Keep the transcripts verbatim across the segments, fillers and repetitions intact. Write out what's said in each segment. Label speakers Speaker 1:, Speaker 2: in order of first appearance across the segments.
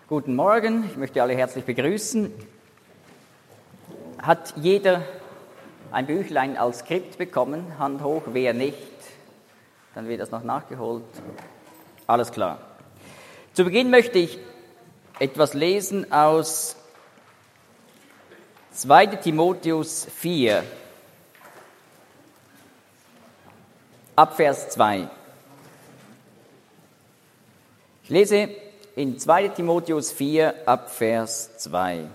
Speaker 1: Guten Morgen, ich möchte alle herzlich begrüßen. Hat jeder ein Büchlein als Skript bekommen? Hand hoch, wer nicht? Dann wird das noch nachgeholt. Alles klar. Zu Beginn möchte ich etwas lesen aus zweiter Timotheus vier, ab Vers zwei. Ich lese in zweiter Timotheus vier, ab Vers zwei.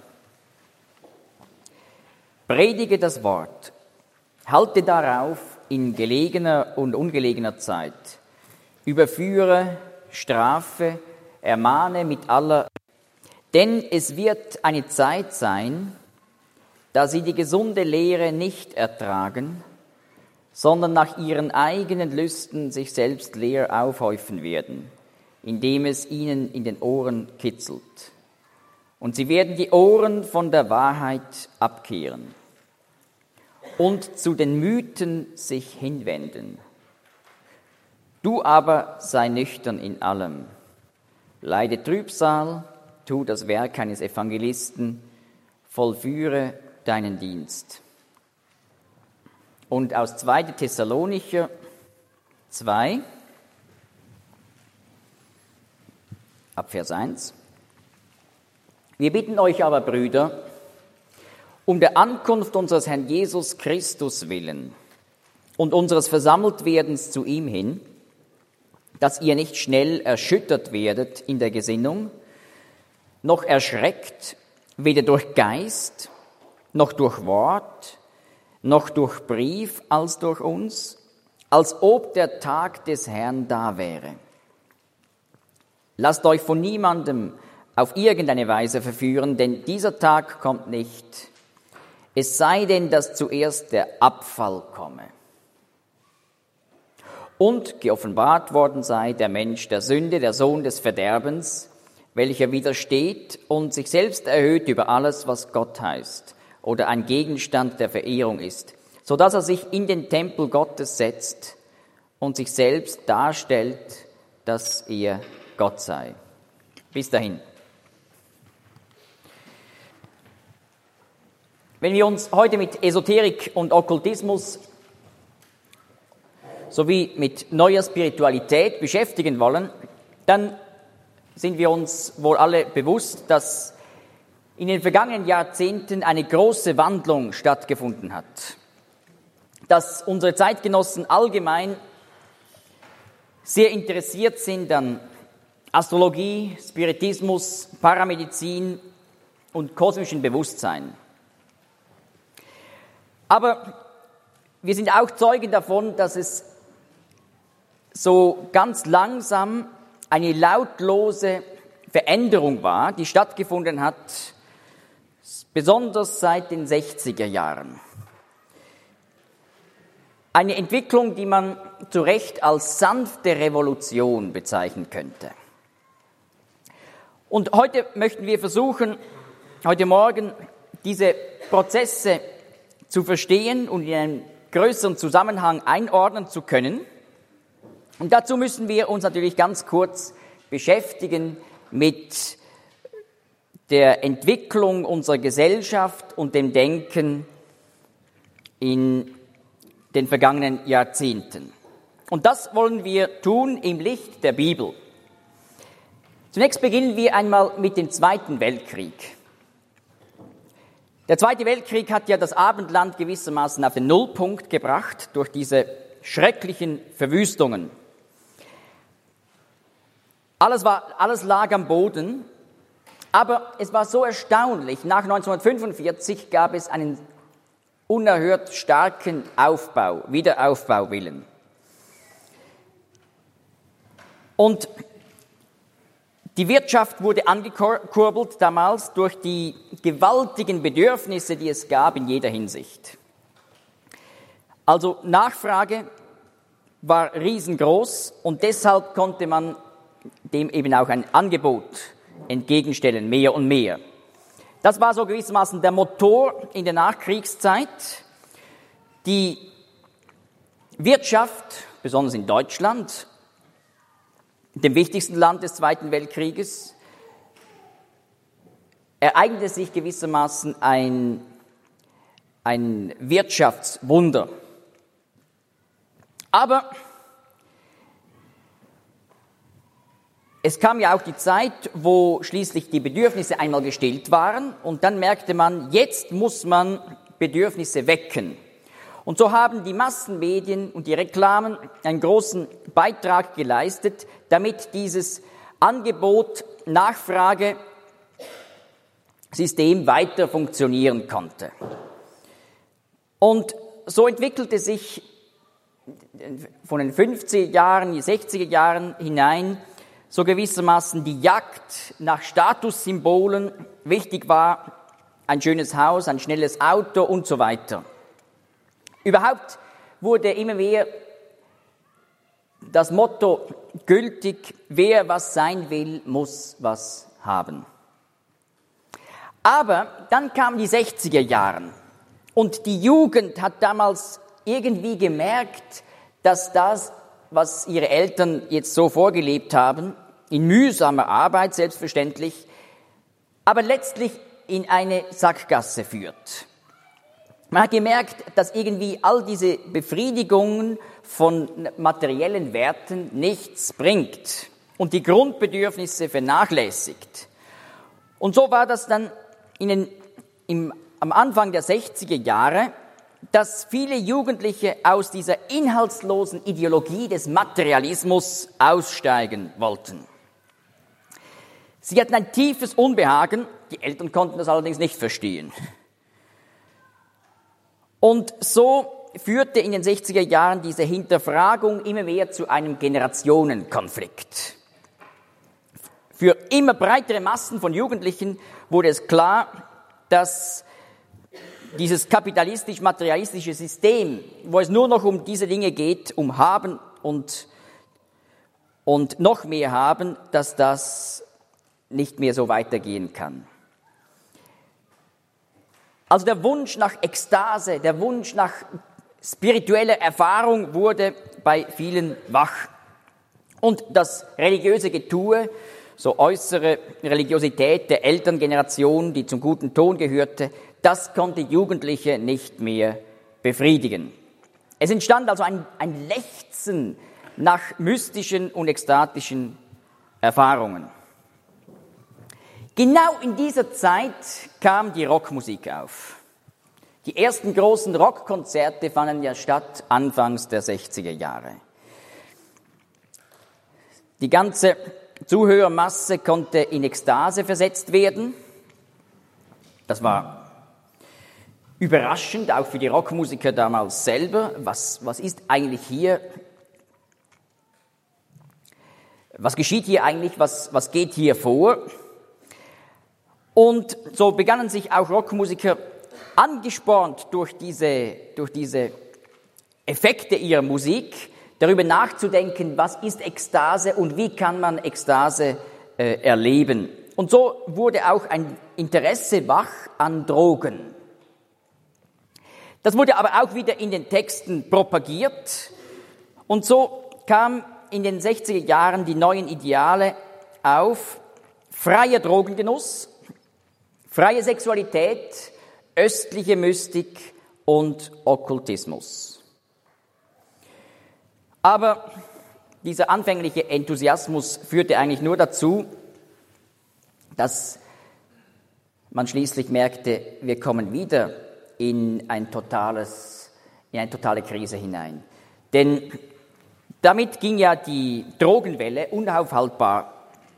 Speaker 1: Predige das Wort, halte darauf in gelegener und ungelegener Zeit, überführe, strafe, ermahne mit aller, denn es wird eine Zeit sein, da sie die gesunde Lehre nicht ertragen, sondern nach ihren eigenen Lüsten sich selbst leer aufhäufen werden, indem es ihnen in den Ohren kitzelt. Und sie werden die Ohren von der Wahrheit abkehren und zu den Mythen sich hinwenden. Du aber sei nüchtern in allem, leide Trübsal, tu das Werk eines Evangelisten, vollführe deinen Dienst. Und aus zweiter Thessalonicher zwei, ab Vers eins. Wir bitten euch aber, Brüder, um der Ankunft unseres Herrn Jesus Christus willen und unseres Versammeltwerdens zu ihm hin, dass ihr nicht schnell erschüttert werdet in der Gesinnung, noch erschreckt, weder durch Geist, noch durch Wort, noch durch Brief als durch uns, als ob der Tag des Herrn da wäre. Lasst euch von niemandem auf irgendeine Weise verführen, denn dieser Tag kommt nicht. Es sei denn, dass zuerst der Abfall komme. Und geoffenbart worden sei der Mensch der Sünde, der Sohn des Verderbens, welcher widersteht und sich selbst erhöht über alles, was Gott heißt oder ein Gegenstand der Verehrung ist, so dass er sich in den Tempel Gottes setzt und sich selbst darstellt, dass er Gott sei. Bis dahin. Wenn wir uns heute mit Esoterik und Okkultismus sowie mit neuer Spiritualität beschäftigen wollen, dann sind wir uns wohl alle bewusst, dass in den vergangenen Jahrzehnten eine große Wandlung stattgefunden hat. Dass unsere Zeitgenossen allgemein sehr interessiert sind an Astrologie, Spiritismus, Paramedizin und kosmischen Bewusstsein. Aber wir sind auch Zeugen davon, dass es so ganz langsam eine lautlose Veränderung war, die stattgefunden hat, besonders seit den sechziger Jahren. Eine Entwicklung, die man zu Recht als sanfte Revolution bezeichnen könnte. Und heute möchten wir versuchen, heute Morgen diese Prozesse zu verstehen und in einem größeren Zusammenhang einordnen zu können. Und dazu müssen wir uns natürlich ganz kurz beschäftigen mit der Entwicklung unserer Gesellschaft und dem Denken in den vergangenen Jahrzehnten. Und das wollen wir tun im Licht der Bibel. Zunächst beginnen wir einmal mit dem Zweiten Weltkrieg. Der Zweite Weltkrieg hat ja das Abendland gewissermaßen auf den Nullpunkt gebracht durch diese schrecklichen Verwüstungen. Alles war, alles lag am Boden, aber es war so erstaunlich. Nach neunzehnhundertfünfundvierzig gab es einen unerhört starken Aufbau, Wiederaufbauwillen. Und die Wirtschaft wurde angekurbelt damals durch die gewaltigen Bedürfnisse, die es gab in jeder Hinsicht. Also Nachfrage war riesengroß und deshalb konnte man dem eben auch ein Angebot entgegenstellen, mehr und mehr. Das war so gewissermaßen der Motor in der Nachkriegszeit. Die Wirtschaft, besonders in Deutschland, dem wichtigsten Land des Zweiten Weltkrieges, ereignete sich gewissermaßen ein, ein Wirtschaftswunder. Aber es kam ja auch die Zeit, wo schließlich die Bedürfnisse einmal gestillt waren und dann merkte man, jetzt muss man Bedürfnisse wecken. Und so haben die Massenmedien und die Reklamen einen großen Beitrag geleistet, damit dieses Angebot-Nachfrage-System weiter funktionieren konnte. Und so entwickelte sich von den fünfziger Jahren, die sechziger Jahren hinein so gewissermaßen die Jagd nach Statussymbolen. Wichtig war ein schönes Haus, ein schnelles Auto und so weiter. Überhaupt wurde immer mehr das Motto gültig, wer was sein will, muss was haben. Aber dann kamen die sechziger Jahre und die Jugend hat damals irgendwie gemerkt, dass das, was ihre Eltern jetzt so vorgelebt haben, in mühsamer Arbeit selbstverständlich, aber letztlich in eine Sackgasse führt. Man hat gemerkt, dass irgendwie all diese Befriedigungen von materiellen Werten nichts bringt und die Grundbedürfnisse vernachlässigt. Und so war das dann in den, im, am Anfang der sechziger Jahre, dass viele Jugendliche aus dieser inhaltslosen Ideologie des Materialismus aussteigen wollten. Sie hatten ein tiefes Unbehagen, die Eltern konnten das allerdings nicht verstehen. Und so führte in den sechziger Jahren diese Hinterfragung immer mehr zu einem Generationenkonflikt. Für immer breitere Massen von Jugendlichen wurde es klar, dass dieses kapitalistisch-materialistische System, wo es nur noch um diese Dinge geht, um Haben und, und noch mehr haben, dass das nicht mehr so weitergehen kann. Also der Wunsch nach Ekstase, der Wunsch nach spiritueller Erfahrung wurde bei vielen wach. Und das religiöse Getue, so äußere Religiosität der Elterngeneration, die zum guten Ton gehörte, das konnte Jugendliche nicht mehr befriedigen. Es entstand also ein, ein Lechzen nach mystischen und ekstatischen Erfahrungen. Genau in dieser Zeit kam die Rockmusik auf. Die ersten großen Rockkonzerte fanden ja statt anfangs der sechziger Jahre. Die ganze Zuhörermasse konnte in Ekstase versetzt werden. Das war überraschend, auch für die Rockmusiker damals selber. Was, was ist eigentlich hier? Was geschieht hier eigentlich? Was, was geht hier vor? Und so begannen sich auch Rockmusiker, angespornt durch diese, durch diese Effekte ihrer Musik, darüber nachzudenken, was ist Ekstase und wie kann man Ekstase äh, erleben. Und so wurde auch ein Interesse wach an Drogen. Das wurde aber auch wieder in den Texten propagiert. Und so kam in den sechziger Jahren die neuen Ideale auf: freier Drogengenuss, freie Sexualität, östliche Mystik und Okkultismus. Aber dieser anfängliche Enthusiasmus führte eigentlich nur dazu, dass man schließlich merkte, wir kommen wieder in ein totales, in eine totale Krise hinein. Denn damit ging ja die Drogenwelle unaufhaltbar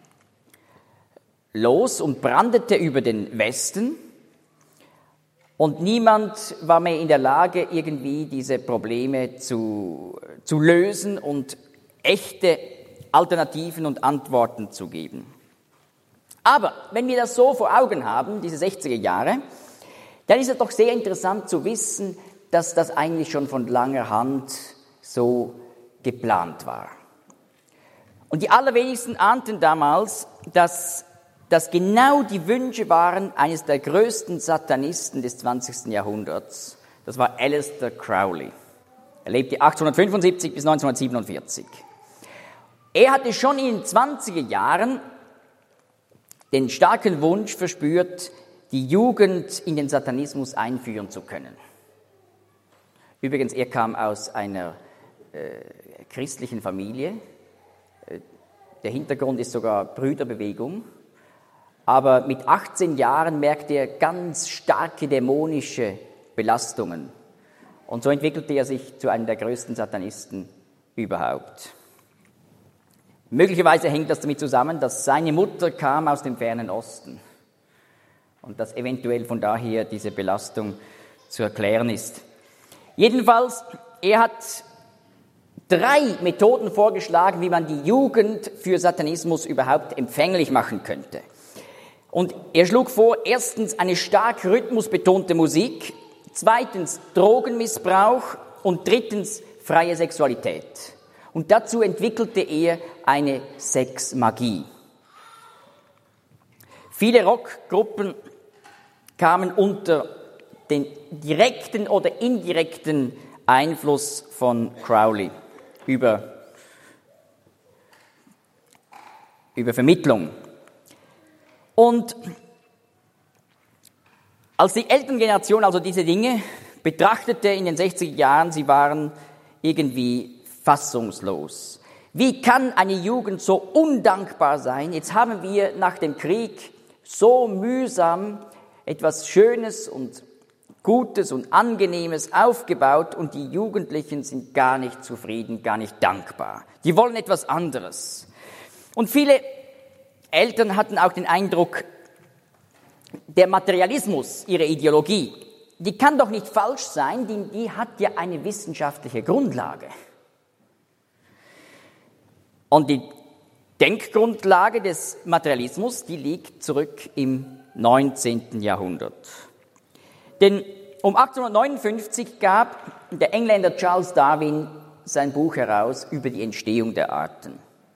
Speaker 1: los und brandete über den Westen. Und niemand war mehr in der Lage, irgendwie diese Probleme zu, zu lösen und echte Alternativen und Antworten zu geben. Aber wenn wir das so vor Augen haben, diese sechziger Jahre, dann ist es doch sehr interessant zu wissen, dass das eigentlich schon von langer Hand so geplant war. Und die allerwenigsten ahnten damals, dass das genau die Wünsche waren eines der größten Satanisten des zwanzigsten Jahrhunderts. Das war Aleister Crowley. Er lebte achtzehnhundertfünfundsiebzig bis neunzehnhundertsiebenundvierzig. Er hatte schon in den zwanziger Jahren den starken Wunsch verspürt, die Jugend in den Satanismus einführen zu können. Übrigens, er kam aus einer äh, christlichen Familie. Der Hintergrund ist sogar Brüderbewegung. Aber mit achtzehn Jahren merkte er ganz starke dämonische Belastungen. Und so entwickelte er sich zu einem der größten Satanisten überhaupt. Möglicherweise hängt das damit zusammen, dass seine Mutter kam aus dem fernen Osten und dass eventuell von daher diese Belastung zu erklären ist. Jedenfalls, er hat drei Methoden vorgeschlagen, wie man die Jugend für Satanismus überhaupt empfänglich machen könnte. Und er schlug vor, erstens eine stark rhythmusbetonte Musik, zweitens Drogenmissbrauch und drittens freie Sexualität. Und dazu entwickelte er eine Sexmagie. Viele Rockgruppen kamen unter den direkten oder indirekten Einfluss von Crowley über, über Vermittlung. Und als die Elterngeneration also diese Dinge betrachtete in den sechziger Jahren, sie waren irgendwie fassungslos. Wie kann eine Jugend so undankbar sein? Jetzt haben wir nach dem Krieg so mühsam etwas Schönes und Gutes und Angenehmes aufgebaut und die Jugendlichen sind gar nicht zufrieden, gar nicht dankbar. Die wollen etwas anderes. Und viele Eltern hatten auch den Eindruck, der Materialismus, ihre Ideologie, die kann doch nicht falsch sein, die, die hat ja eine wissenschaftliche Grundlage. Und die Denkgrundlage des Materialismus, die liegt zurück im neunzehnten Jahrhundert. Denn um achtzehnhundertneunundfünfzig gab der Engländer Charles Darwin sein Buch heraus über die Entstehung der Arten.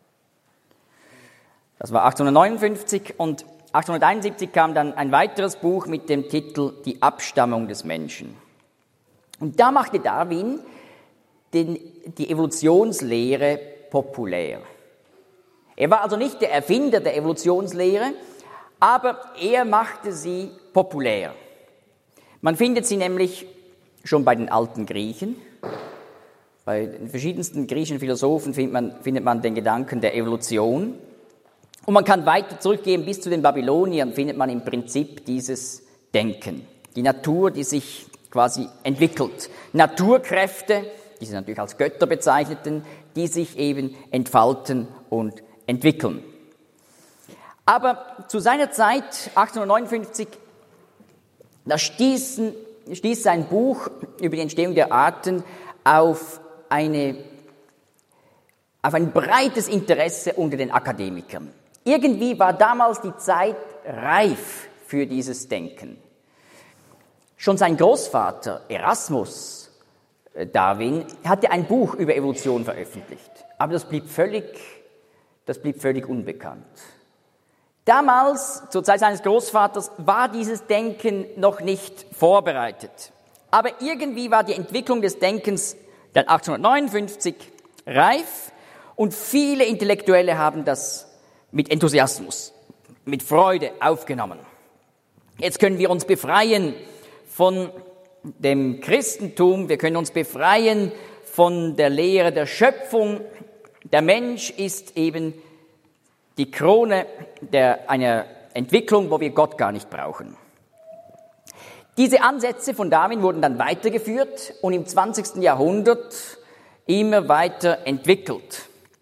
Speaker 1: Das war achtzehnhundertneunundfünfzig und achtzehnhunderteinundsiebzig kam dann ein weiteres Buch mit dem Titel Die Abstammung des Menschen. Und da machte Darwin den, die Evolutionslehre populär. Er war also nicht der Erfinder der Evolutionslehre, aber er machte sie populär. Man findet sie nämlich schon bei den alten Griechen. Bei den verschiedensten griechischen Philosophen findet man, findet man den Gedanken der Evolution. Und man kann weiter zurückgehen, bis zu den Babyloniern findet man im Prinzip dieses Denken. Die Natur, die sich quasi entwickelt. Naturkräfte, die sie natürlich als Götter bezeichneten, die sich eben entfalten und entwickeln. Aber zu seiner Zeit, achtzehnhundertneunundfünfzig, da stießen, stieß sein Buch über die Entstehung der Arten auf, eine, auf ein breites Interesse unter den Akademikern. Irgendwie war damals die Zeit reif für dieses Denken. Schon sein Großvater Erasmus Darwin hatte ein Buch über Evolution veröffentlicht, aber das blieb völlig, das blieb völlig unbekannt. Damals, zur Zeit seines Großvaters, war dieses Denken noch nicht vorbereitet. Aber irgendwie war die Entwicklung des Denkens dann achtzehnhundertneunundfünfzig reif und viele Intellektuelle haben das mit Enthusiasmus, mit Freude aufgenommen. Jetzt können wir uns befreien von dem Christentum, wir können uns befreien von der Lehre der Schöpfung. Der Mensch ist eben die Krone der, einer Entwicklung, wo wir Gott gar nicht brauchen. Diese Ansätze von Darwin wurden dann weitergeführt und im zwanzigsten Jahrhundert immer weiter entwickelt.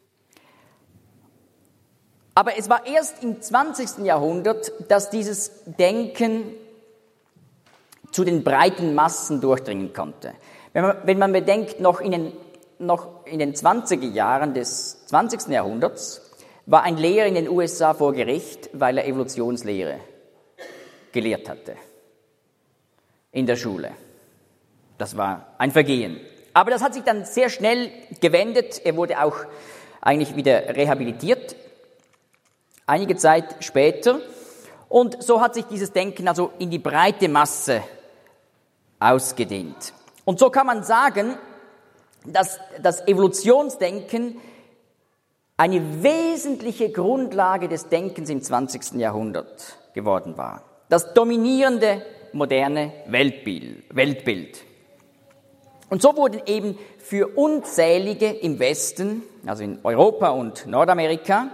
Speaker 1: Aber es war erst im zwanzigsten Jahrhundert, dass dieses Denken zu den breiten Massen durchdringen konnte. Wenn man, wenn man bedenkt, noch in den, noch in den zwanziger Jahren des zwanzigsten Jahrhunderts war ein Lehrer in den U S A vor Gericht, weil er Evolutionslehre gelehrt hatte in der Schule. Das war ein Vergehen. Aber das hat sich dann sehr schnell gewendet. Er wurde auch eigentlich wieder rehabilitiert, einige Zeit später. Und so hat sich dieses Denken also in die breite Masse ausgedehnt. Und so kann man sagen, dass das Evolutionsdenken eine wesentliche Grundlage des Denkens im zwanzigsten Jahrhundert geworden war. Das dominierende moderne Weltbild. Weltbild. Und so wurden eben für Unzählige im Westen, also in Europa und Nordamerika,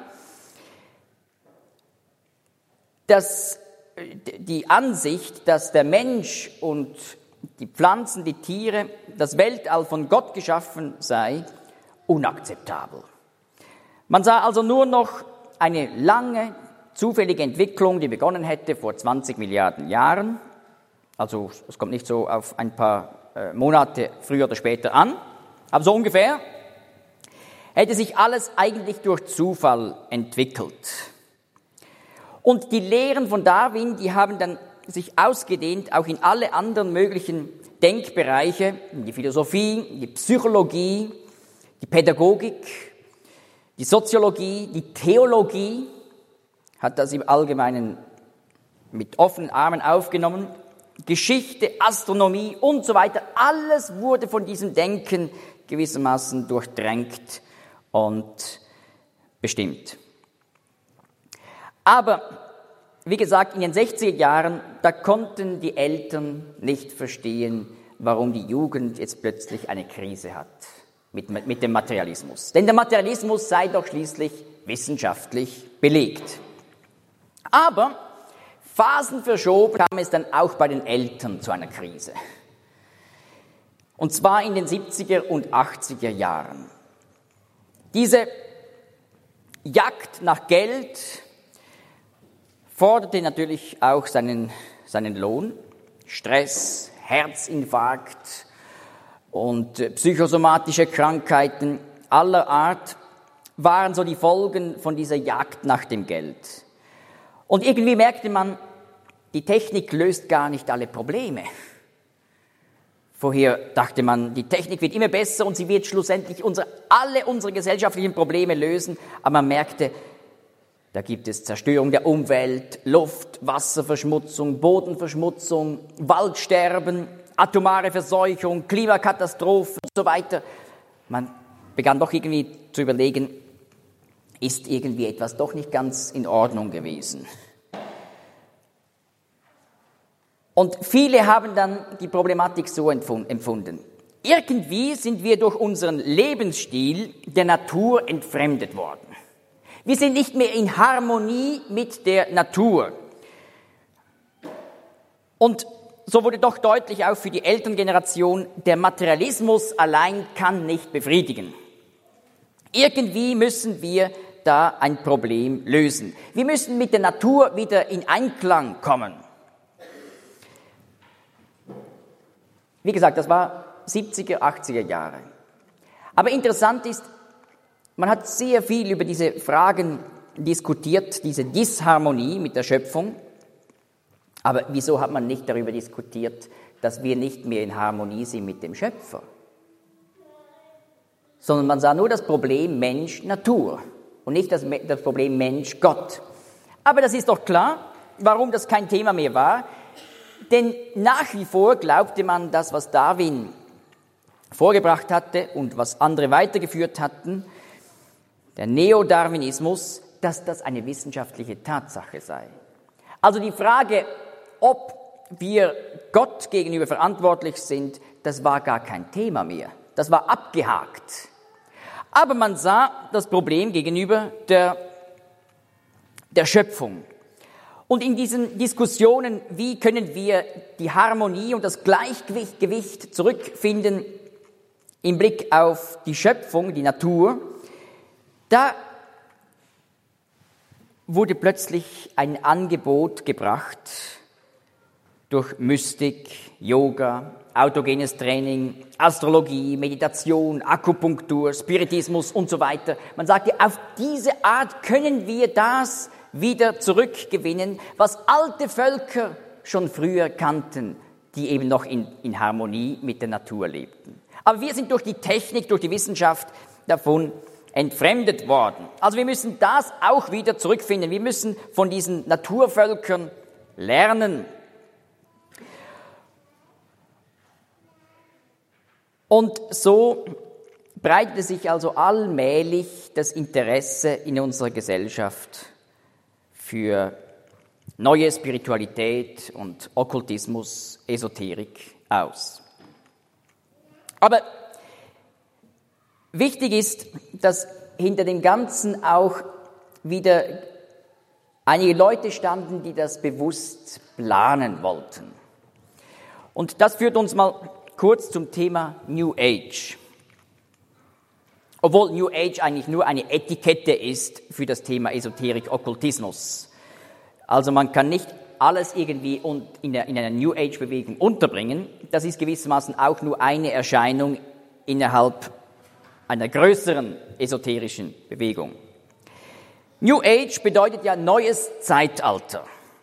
Speaker 1: das, die Ansicht, dass der Mensch und die Pflanzen, die Tiere, das Weltall von Gott geschaffen sei, unakzeptabel. Man sah also nur noch eine lange, zufällige Entwicklung, die begonnen hätte vor zwanzig Milliarden Jahren. Also es kommt nicht so auf ein paar äh, Monate früher oder später an, aber so ungefähr hätte sich alles eigentlich durch Zufall entwickelt. Und die Lehren von Darwin, die haben dann sich ausgedehnt auch in alle anderen möglichen Denkbereiche, in die Philosophie, die Psychologie, die Pädagogik, die Soziologie, die Theologie, hat das im Allgemeinen mit offenen Armen aufgenommen, Geschichte, Astronomie und so weiter, alles wurde von diesem Denken gewissermaßen durchdrängt und bestimmt. Aber, wie gesagt, in den sechziger Jahren, da konnten die Eltern nicht verstehen, warum die Jugend jetzt plötzlich eine Krise hat mit, mit dem Materialismus. Denn der Materialismus sei doch schließlich wissenschaftlich belegt. Aber phasenverschoben kam es dann auch bei den Eltern zu einer Krise. Und zwar in den siebziger und achtziger Jahren. Diese Jagd nach Geld forderte natürlich auch seinen, seinen Lohn. Stress, Herzinfarkt und psychosomatische Krankheiten aller Art waren so die Folgen von dieser Jagd nach dem Geld. Und irgendwie merkte man, die Technik löst gar nicht alle Probleme. Vorher dachte man, die Technik wird immer besser und sie wird schlussendlich unsere, alle unsere gesellschaftlichen Probleme lösen. Aber man merkte, da gibt es Zerstörung der Umwelt, Luft, Wasserverschmutzung, Bodenverschmutzung, Waldsterben, atomare Verseuchung, Klimakatastrophen und so weiter. Man begann doch irgendwie zu überlegen, ist irgendwie etwas doch nicht ganz in Ordnung gewesen. Und viele haben dann die Problematik so empfunden. Irgendwie sind wir durch unseren Lebensstil der Natur entfremdet worden. Wir sind nicht mehr in Harmonie mit der Natur. Und so wurde doch deutlich auch für die Elterngeneration, der Materialismus allein kann nicht befriedigen. Irgendwie müssen wir da ein Problem lösen. Wir müssen mit der Natur wieder in Einklang kommen. Wie gesagt, das war siebziger, achtziger Jahre. Aber interessant ist, man hat sehr viel über diese Fragen diskutiert, diese Disharmonie mit der Schöpfung. Aber wieso hat man nicht darüber diskutiert, dass wir nicht mehr in Harmonie sind mit dem Schöpfer? Sondern man sah nur das Problem Mensch-Natur und nicht das, das Problem Mensch-Gott. Aber das ist doch klar, warum das kein Thema mehr war. Denn nach wie vor glaubte man, das, was Darwin vorgebracht hatte und was andere weitergeführt hatten, der Neodarwinismus, dass das eine wissenschaftliche Tatsache sei. Also die Frage, ob wir Gott gegenüber verantwortlich sind, das war gar kein Thema mehr. Das war abgehakt. Aber man sah das Problem gegenüber der, der Schöpfung. Und in diesen Diskussionen, wie können wir die Harmonie und das Gleichgewicht Gewicht zurückfinden im Blick auf die Schöpfung, die Natur, da wurde plötzlich ein Angebot gebracht durch Mystik, Yoga, autogenes Training, Astrologie, Meditation, Akupunktur, Spiritismus und so weiter. Man sagte, auf diese Art können wir das wieder zurückgewinnen, was alte Völker schon früher kannten, die eben noch in, in Harmonie mit der Natur lebten. Aber wir sind durch die Technik, durch die Wissenschaft davon entfremdet worden. Also wir müssen das auch wieder zurückfinden. Wir müssen von diesen Naturvölkern lernen. Und so breitete sich also allmählich das Interesse in unserer Gesellschaft für neue Spiritualität und Okkultismus, Esoterik aus. Aber wichtig ist, dass hinter dem Ganzen auch wieder einige Leute standen, die das bewusst planen wollten. Und das führt uns mal kurz zum Thema New Age. Obwohl New Age eigentlich nur eine Etikette ist für das Thema Esoterik, Okkultismus. Also man kann nicht alles irgendwie in einer New Age-Bewegung unterbringen. Das ist gewissermaßen auch nur eine Erscheinung innerhalb einer größeren esoterischen Bewegung. New Age bedeutet ja neues Zeitalter.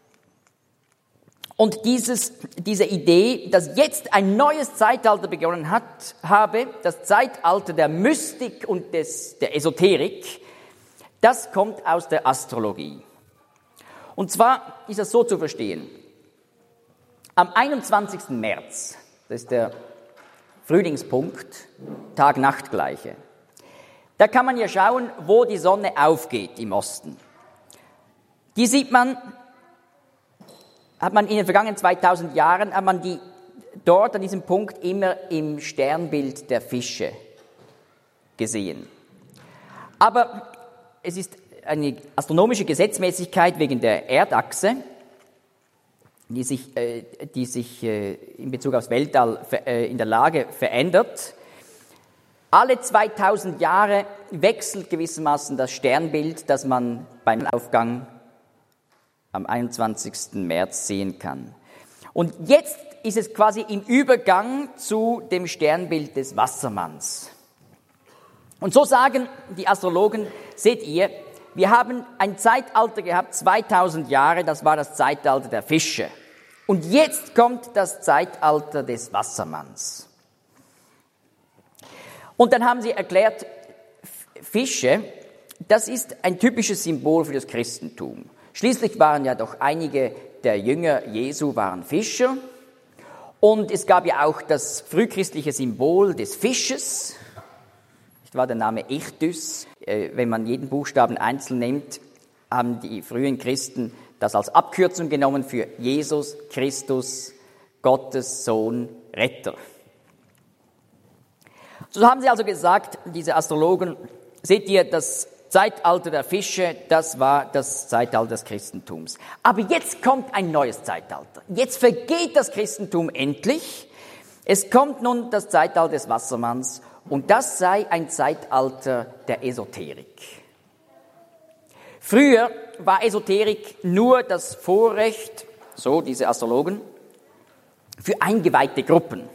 Speaker 1: Und dieses, diese Idee, dass jetzt ein neues Zeitalter begonnen hat, habe, das Zeitalter der Mystik und des, der Esoterik, das kommt aus der Astrologie. Und zwar ist das so zu verstehen. Am einundzwanzigsten März, das ist der Frühlingspunkt, Tag-Nacht-Gleiche, da kann man ja schauen, wo die Sonne aufgeht im Osten. Die sieht man, hat man in den vergangenen zweitausend Jahren, hat man die dort an diesem Punkt immer im Sternbild der Fische gesehen. Aber es ist eine astronomische Gesetzmäßigkeit wegen der Erdachse, die sich, äh, die sich äh, in Bezug aufs Weltall äh, in der Lage verändert. Alle zweitausend Jahre wechselt gewissermaßen das Sternbild, das man beim Aufgang am einundzwanzigsten März sehen kann. Und jetzt ist es quasi im Übergang zu dem Sternbild des Wassermanns. Und so sagen die Astrologen, seht ihr, wir haben ein Zeitalter gehabt, zweitausend Jahre, das war das Zeitalter der Fische. Und jetzt kommt das Zeitalter des Wassermanns. Und dann haben sie erklärt, Fische, das ist ein typisches Symbol für das Christentum. Schließlich waren ja doch einige der Jünger Jesu waren Fischer. Und es gab ja auch das frühchristliche Symbol des Fisches. Das war der Name Ichthys. Wenn man jeden Buchstaben einzeln nimmt, haben die frühen Christen das als Abkürzung genommen für Jesus Christus, Gottes Sohn, Retter. So haben sie also gesagt, diese Astrologen, seht ihr, das Zeitalter der Fische, das war das Zeitalter des Christentums. Aber jetzt kommt ein neues Zeitalter. Jetzt vergeht das Christentum endlich. Es kommt nun das Zeitalter des Wassermanns und das sei ein Zeitalter der Esoterik. Früher war Esoterik nur das Vorrecht, so diese Astrologen, für eingeweihte Gruppen.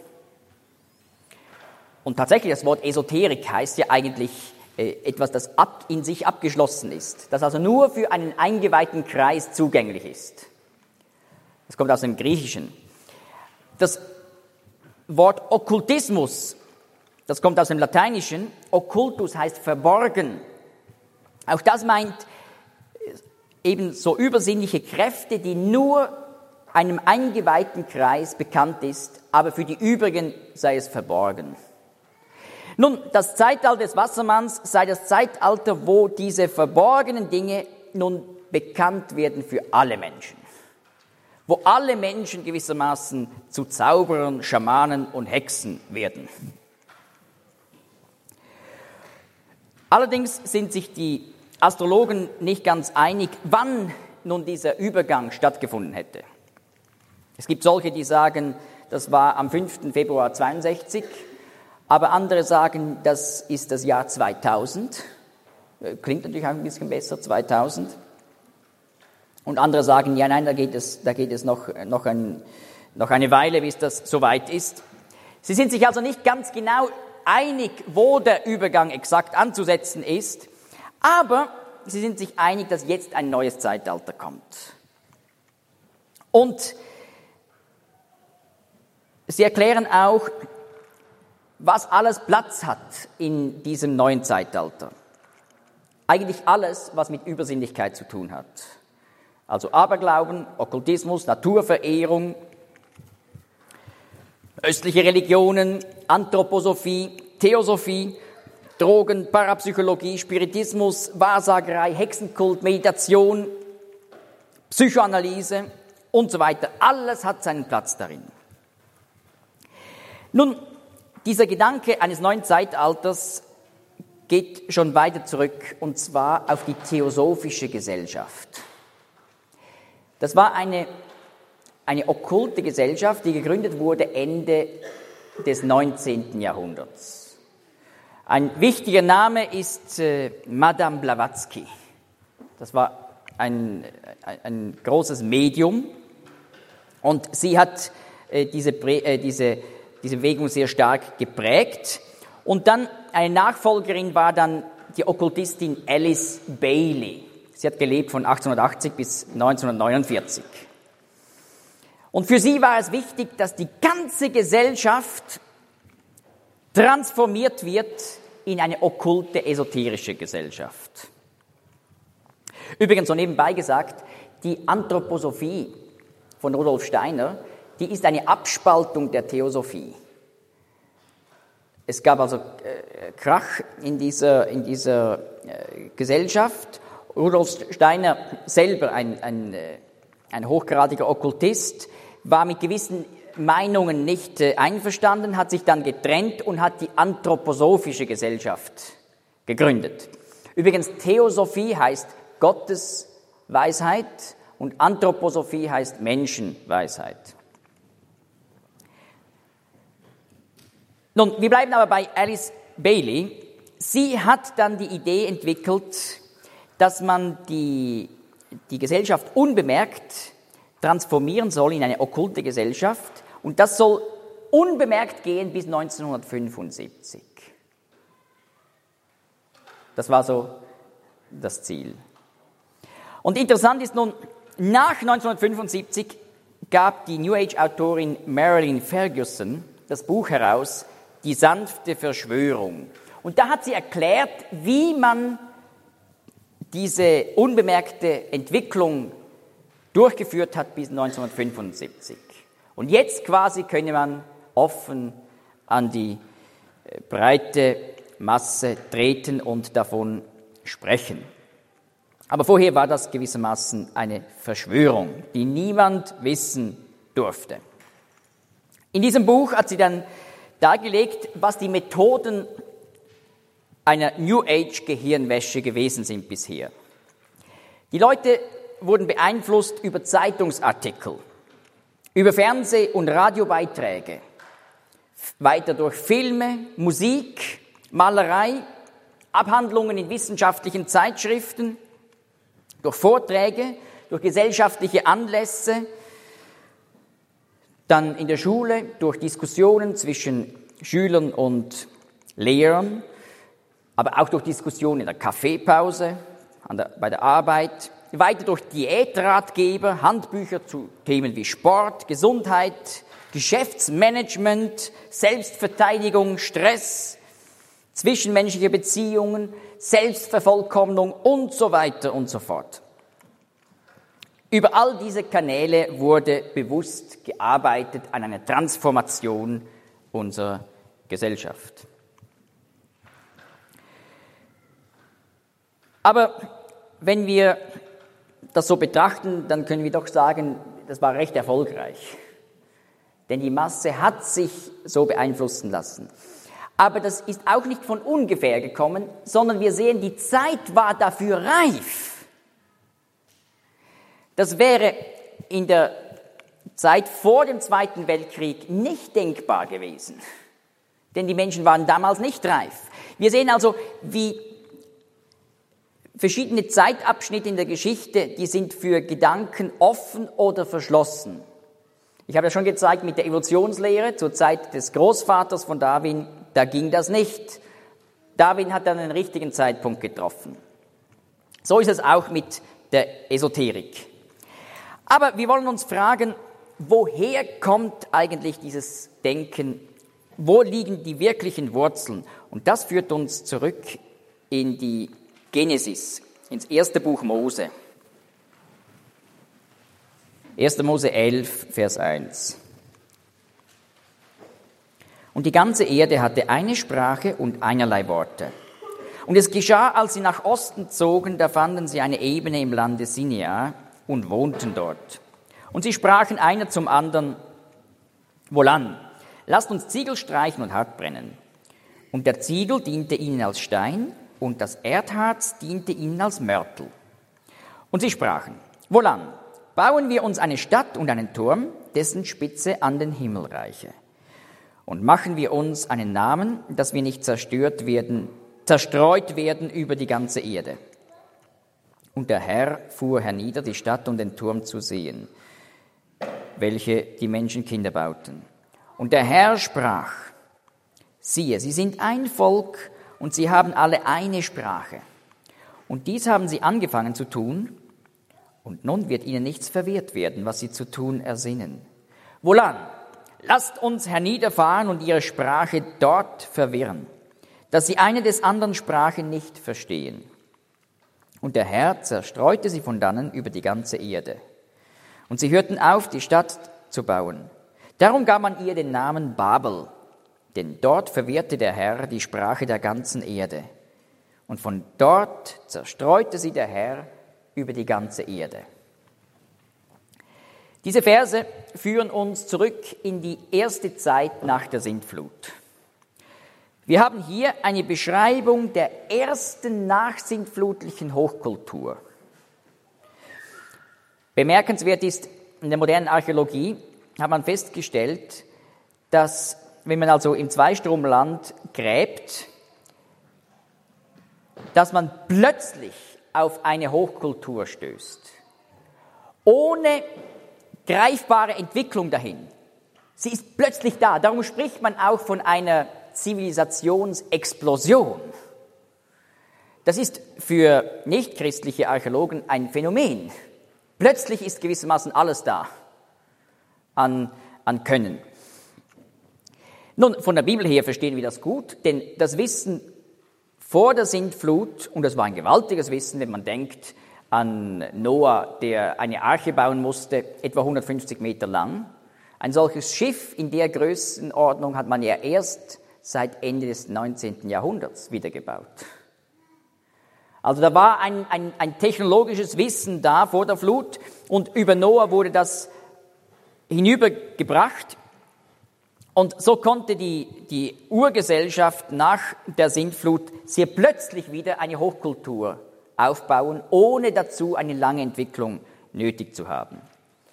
Speaker 1: Und tatsächlich, das Wort Esoterik heißt ja eigentlich äh, etwas, das ab, in sich abgeschlossen ist, das also nur für einen eingeweihten Kreis zugänglich ist. Das kommt aus dem Griechischen. Das Wort Okkultismus, das kommt aus dem Lateinischen. Occultus heißt verborgen. Auch das meint eben so übersinnliche Kräfte, die nur einem eingeweihten Kreis bekannt ist, aber für die übrigen sei es verborgen. Nun, das Zeitalter des Wassermanns sei das Zeitalter, wo diese verborgenen Dinge nun bekannt werden für alle Menschen. Wo alle Menschen gewissermaßen zu Zauberern, Schamanen und Hexen werden. Allerdings sind sich die Astrologen nicht ganz einig, wann nun dieser Übergang stattgefunden hätte. Es gibt solche, die sagen, das war am fünften Februar zweiundsechzig, aber andere sagen, das ist das Jahr zweitausend. Klingt natürlich auch ein bisschen besser, zweitausend. Und andere sagen, ja, nein, da geht es, da geht es noch, noch, ein, noch eine Weile, bis das soweit ist. Sie sind sich also nicht ganz genau einig, wo der Übergang exakt anzusetzen ist, aber sie sind sich einig, dass jetzt ein neues Zeitalter kommt. Und sie erklären auch, was alles Platz hat in diesem neuen Zeitalter. Eigentlich alles, was mit Übersinnlichkeit zu tun hat. Also Aberglauben, Okkultismus, Naturverehrung, östliche Religionen, Anthroposophie, Theosophie Drogen, Parapsychologie, Spiritismus, Wahrsagerei, Hexenkult, Meditation, Psychoanalyse und so weiter. Alles hat seinen Platz darin. Nun, dieser Gedanke eines neuen Zeitalters geht schon weiter zurück, und zwar auf die Theosophische Gesellschaft. Das war eine, eine okkulte Gesellschaft, die gegründet wurde Ende des neunzehnten Jahrhunderts. Ein wichtiger Name ist äh, Madame Blavatsky. Das war ein, ein, ein großes Medium, und sie hat äh, diese, äh, diese, diese Bewegung sehr stark geprägt. Und dann eine Nachfolgerin war dann die Okkultistin Alice Bailey. Sie hat gelebt von achtzehnhundertachtzig bis neunzehnhundertneunundvierzig. Und für sie war es wichtig, dass die ganze Gesellschaft transformiert wird in eine okkulte, esoterische Gesellschaft. Übrigens, so nebenbei gesagt, die Anthroposophie von Rudolf Steiner, die ist eine Abspaltung der Theosophie. Es gab also äh, Krach in dieser, in dieser äh, Gesellschaft. Rudolf Steiner selber, ein, ein, äh, ein hochgradiger Okkultist, war mit gewissen Meinungen nicht äh, einverstanden, hat sich dann getrennt und hat die Anthroposophische Gesellschaft gegründet. Übrigens, Theosophie heißt Gottes Weisheit und Anthroposophie heißt Menschenweisheit. Nun, wir bleiben aber bei Alice Bailey. Sie hat dann die Idee entwickelt, dass man die, die Gesellschaft unbemerkt transformieren soll in eine okkulte Gesellschaft, und das soll unbemerkt gehen bis neunzehnhundertfünfundsiebzig. Das war so das Ziel. Und interessant ist nun, nach neunzehnhundertfünfundsiebzig gab die New Age-Autorin Marilyn Ferguson das Buch heraus, Die sanfte Verschwörung. Und da hat sie erklärt, wie man diese unbemerkte Entwicklung durchgeführt hat bis neunzehnhundertfünfundsiebzig. Und jetzt quasi könne man offen an die breite Masse treten und davon sprechen. Aber vorher war das gewissermaßen eine Verschwörung, die niemand wissen durfte. In diesem Buch hat sie dann dargelegt, was die Methoden einer New Age Gehirnwäsche gewesen sind bisher. Die Leute wurden beeinflusst über Zeitungsartikel, über Fernseh- und Radiobeiträge, weiter durch Filme, Musik, Malerei, Abhandlungen in wissenschaftlichen Zeitschriften, durch Vorträge, durch gesellschaftliche Anlässe, dann in der Schule durch Diskussionen zwischen Schülern und Lehrern, aber auch durch Diskussionen in der Kaffeepause, an der, bei der Arbeit, weiter durch Diätratgeber, Handbücher zu Themen wie Sport, Gesundheit, Geschäftsmanagement, Selbstverteidigung, Stress, zwischenmenschliche Beziehungen, Selbstvervollkommnung und so weiter und so fort. Über all diese Kanäle wurde bewusst gearbeitet an einer Transformation unserer Gesellschaft. Aber wenn wir das so betrachten, dann können wir doch sagen, das war recht erfolgreich. Denn die Masse hat sich so beeinflussen lassen. Aber das ist auch nicht von ungefähr gekommen, sondern wir sehen, die Zeit war dafür reif. Das wäre in der Zeit vor dem Zweiten Weltkrieg nicht denkbar gewesen. Denn die Menschen waren damals nicht reif. Wir sehen also, wie verschiedene Zeitabschnitte in der Geschichte, die sind für Gedanken offen oder verschlossen. Ich habe ja schon gezeigt mit der Evolutionslehre zur Zeit des Großvaters von Darwin, da ging das nicht. Darwin hat dann den richtigen Zeitpunkt getroffen. So ist es auch mit der Esoterik. Aber wir wollen uns fragen, woher kommt eigentlich dieses Denken? Wo liegen die wirklichen Wurzeln? Und das führt uns zurück in die Genesis, ins erste Buch Mose. erster Mose elf, Vers eins. Und die ganze Erde hatte eine Sprache und einerlei Worte. Und es geschah, als sie nach Osten zogen, da fanden sie eine Ebene im Lande Sinea und wohnten dort. Und sie sprachen einer zum anderen: Wohlan, lasst uns Ziegel streichen und hart brennen. Und der Ziegel diente ihnen als Stein, und das Erdharz diente ihnen als Mörtel. Und sie sprachen: Wohlan, bauen wir uns eine Stadt und einen Turm, dessen Spitze an den Himmel reiche. Und machen wir uns einen Namen, dass wir nicht zerstört werden, zerstreut werden über die ganze Erde. Und der Herr fuhr hernieder, die Stadt und den Turm zu sehen, welche die Menschenkinder bauten. Und der Herr sprach: Siehe, sie sind ein Volk und sie haben alle eine Sprache. Und dies haben sie angefangen zu tun, und nun wird ihnen nichts verwehrt werden, was sie zu tun ersinnen. Wohlan, lasst uns herniederfahren und ihre Sprache dort verwirren, dass sie eine des anderen Sprache nicht verstehen. Und der Herr zerstreute sie von dannen über die ganze Erde. Und sie hörten auf, die Stadt zu bauen. Darum gab man ihr den Namen Babel, denn dort verwirrte der Herr die Sprache der ganzen Erde. Und von dort zerstreute sie der Herr über die ganze Erde. Diese Verse führen uns zurück in die erste Zeit nach der Sintflut. Wir haben hier eine Beschreibung der ersten nachsintflutlichen Hochkultur. Bemerkenswert ist, in der modernen Archäologie hat man festgestellt, dass, wenn man also im Zweistromland gräbt, dass man plötzlich auf eine Hochkultur stößt. Ohne greifbare Entwicklung dahin. Sie ist plötzlich da. Darum spricht man auch von einer Zivilisationsexplosion. Das ist für nichtchristliche Archäologen ein Phänomen. Plötzlich ist gewissermaßen alles da an, an Können. Nun, von der Bibel her verstehen wir das gut, denn das Wissen vor der Sintflut, und das war ein gewaltiges Wissen, wenn man denkt an Noah, der eine Arche bauen musste, etwa hundertfünfzig Meter lang. Ein solches Schiff in der Größenordnung hat man ja erst seit Ende des neunzehnten Jahrhunderts wieder gebaut. Also da war ein, ein, ein technologisches Wissen da vor der Flut, und über Noah wurde das hinübergebracht. Und so konnte die, die Urgesellschaft nach der Sintflut sehr plötzlich wieder eine Hochkultur aufbauen, ohne dazu eine lange Entwicklung nötig zu haben.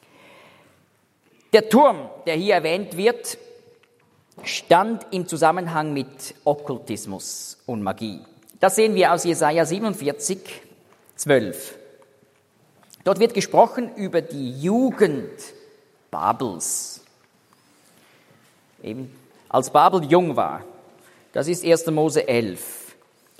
Speaker 1: Der Turm, der hier erwähnt wird, stand im Zusammenhang mit Okkultismus und Magie. Das sehen wir aus Jesaja siebenundvierzig, zwölf. Dort wird gesprochen über die Jugend Babels. Eben, als Babel jung war. Das ist erster Mose elf.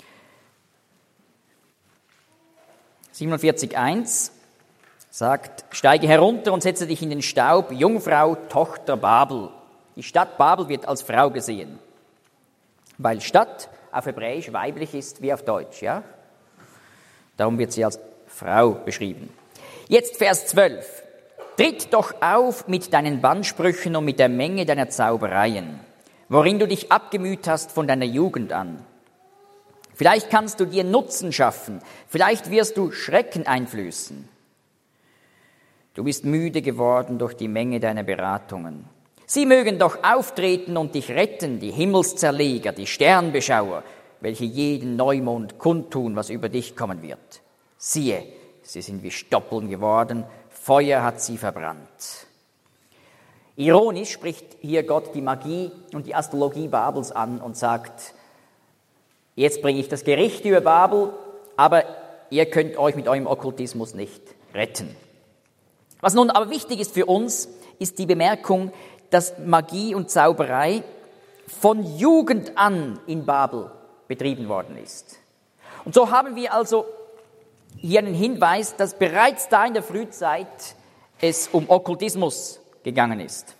Speaker 1: siebenundvierzig, eins sagt: Steige herunter und setze dich in den Staub, Jungfrau, Tochter Babel. Die Stadt Babel wird als Frau gesehen, weil Stadt auf Hebräisch weiblich ist wie auf Deutsch, ja? Darum wird sie als Frau beschrieben. Jetzt Vers zwölf. Tritt doch auf mit deinen Bannsprüchen und mit der Menge deiner Zaubereien, worin du dich abgemüht hast von deiner Jugend an. Vielleicht kannst du dir Nutzen schaffen, vielleicht wirst du Schrecken einflößen. Du bist müde geworden durch die Menge deiner Beratungen. Sie mögen doch auftreten und dich retten, die Himmelszerleger, die Sternbeschauer, welche jeden Neumond kundtun, was über dich kommen wird. Siehe, sie sind wie Stoppeln geworden, Feuer hat sie verbrannt. Ironisch spricht hier Gott die Magie und die Astrologie Babels an und sagt: Jetzt bringe ich das Gericht über Babel, aber ihr könnt euch mit eurem Okkultismus nicht retten. Was nun aber wichtig ist für uns, ist die Bemerkung, dass Magie und Zauberei von Jugend an in Babel betrieben worden ist. Und so haben wir also hier einen Hinweis, dass bereits da in der Frühzeit es um Okkultismus gegangen ist.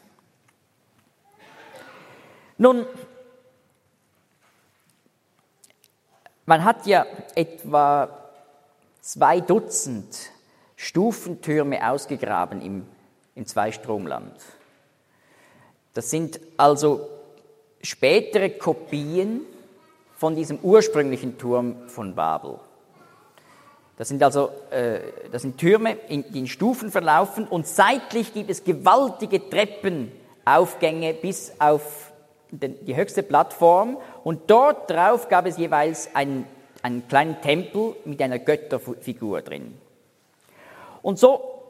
Speaker 1: Nun, man hat ja etwa zwei Dutzend Stufentürme ausgegraben im, im Zweistromland. Das sind also spätere Kopien von diesem ursprünglichen Turm von Babel. Das sind also äh, das sind Türme, in, die in Stufen verlaufen, und seitlich gibt es gewaltige Treppenaufgänge bis auf den, die höchste Plattform, und dort drauf gab es jeweils einen, einen kleinen Tempel mit einer Götterfigur drin. Und so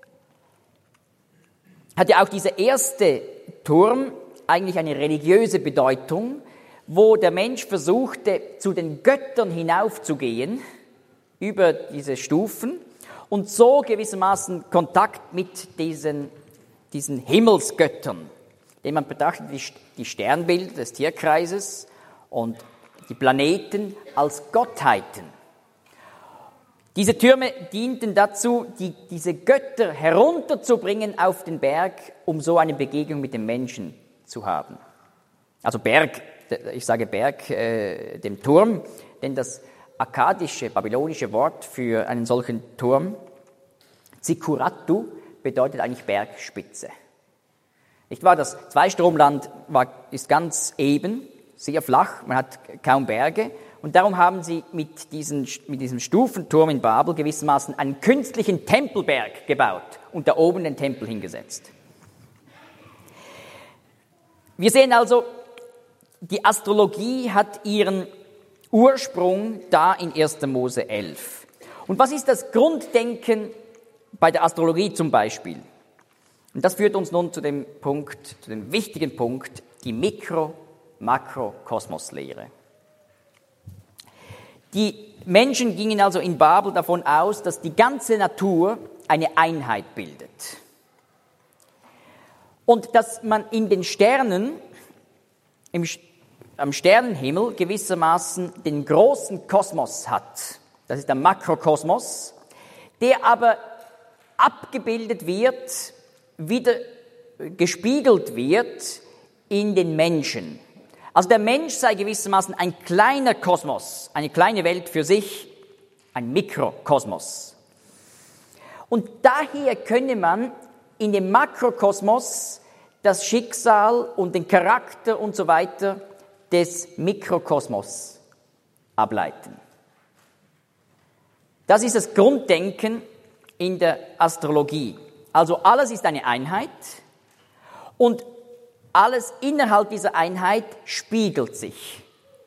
Speaker 1: hat ja auch dieser erste Turm eigentlich eine religiöse Bedeutung, wo der Mensch versuchte, zu den Göttern hinaufzugehen, über diese Stufen, und so gewissermaßen Kontakt mit diesen, diesen Himmelsgöttern, denn man betrachtet die, die Sternbilder des Tierkreises und die Planeten als Gottheiten. Diese Türme dienten dazu, die, diese Götter herunterzubringen auf den Berg, um so eine Begegnung mit dem Menschen zu haben. Also Berg, ich sage Berg, äh, dem Turm, denn das akkadische, babylonische Wort für einen solchen Turm, Zikuratu, bedeutet eigentlich Bergspitze. Nicht wahr? Das Zweistromland war, ist ganz eben, sehr flach, man hat kaum Berge, und darum haben sie mit, diesen, mit diesem Stufenturm in Babel gewissermaßen einen künstlichen Tempelberg gebaut und da oben den Tempel hingesetzt. Wir sehen also, die Astrologie hat ihren Ursprung da in erster Mose elf. Und was ist das Grunddenken bei der Astrologie zum Beispiel? Und das führt uns nun zu dem Punkt, zu dem wichtigen Punkt, die Mikro-Makro-Kosmoslehre. Die Menschen gingen also in Babel davon aus, dass die ganze Natur eine Einheit bildet. Und dass man in den Sternen, im, am Sternenhimmel gewissermaßen den großen Kosmos hat. Das ist der Makrokosmos, der aber abgebildet wird, wieder gespiegelt wird in den Menschen. Also der Mensch sei gewissermaßen ein kleiner Kosmos, eine kleine Welt für sich, ein Mikrokosmos. Und daher könne man in dem Makrokosmos das Schicksal und den Charakter und so weiter des Mikrokosmos ableiten. Das ist das Grunddenken in der Astrologie. Also alles ist eine Einheit und alles innerhalb dieser Einheit spiegelt sich.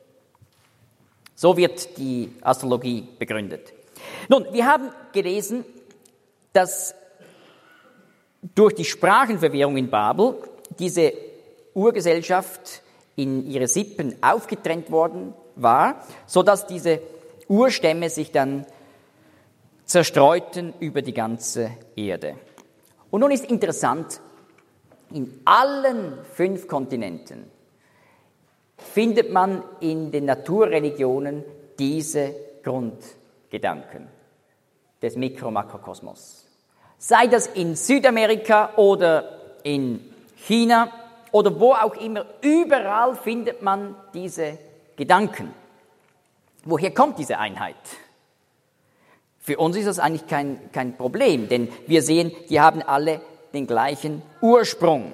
Speaker 1: So wird die Astrologie begründet. Nun, wir haben gelesen, dass durch die Sprachenverwirrung in Babel diese Urgesellschaft in ihre Sippen aufgetrennt worden war, sodass diese Urstämme sich dann zerstreuten über die ganze Erde. Und nun ist interessant, in allen fünf Kontinenten findet man in den Naturreligionen diese Grundgedanken des Mikro-Makrokosmos. Sei das in Südamerika oder in China oder wo auch immer, überall findet man diese Gedanken. Woher kommt diese Einheit? Für uns ist das eigentlich kein, kein Problem, denn wir sehen, die haben alle den gleichen Ursprung.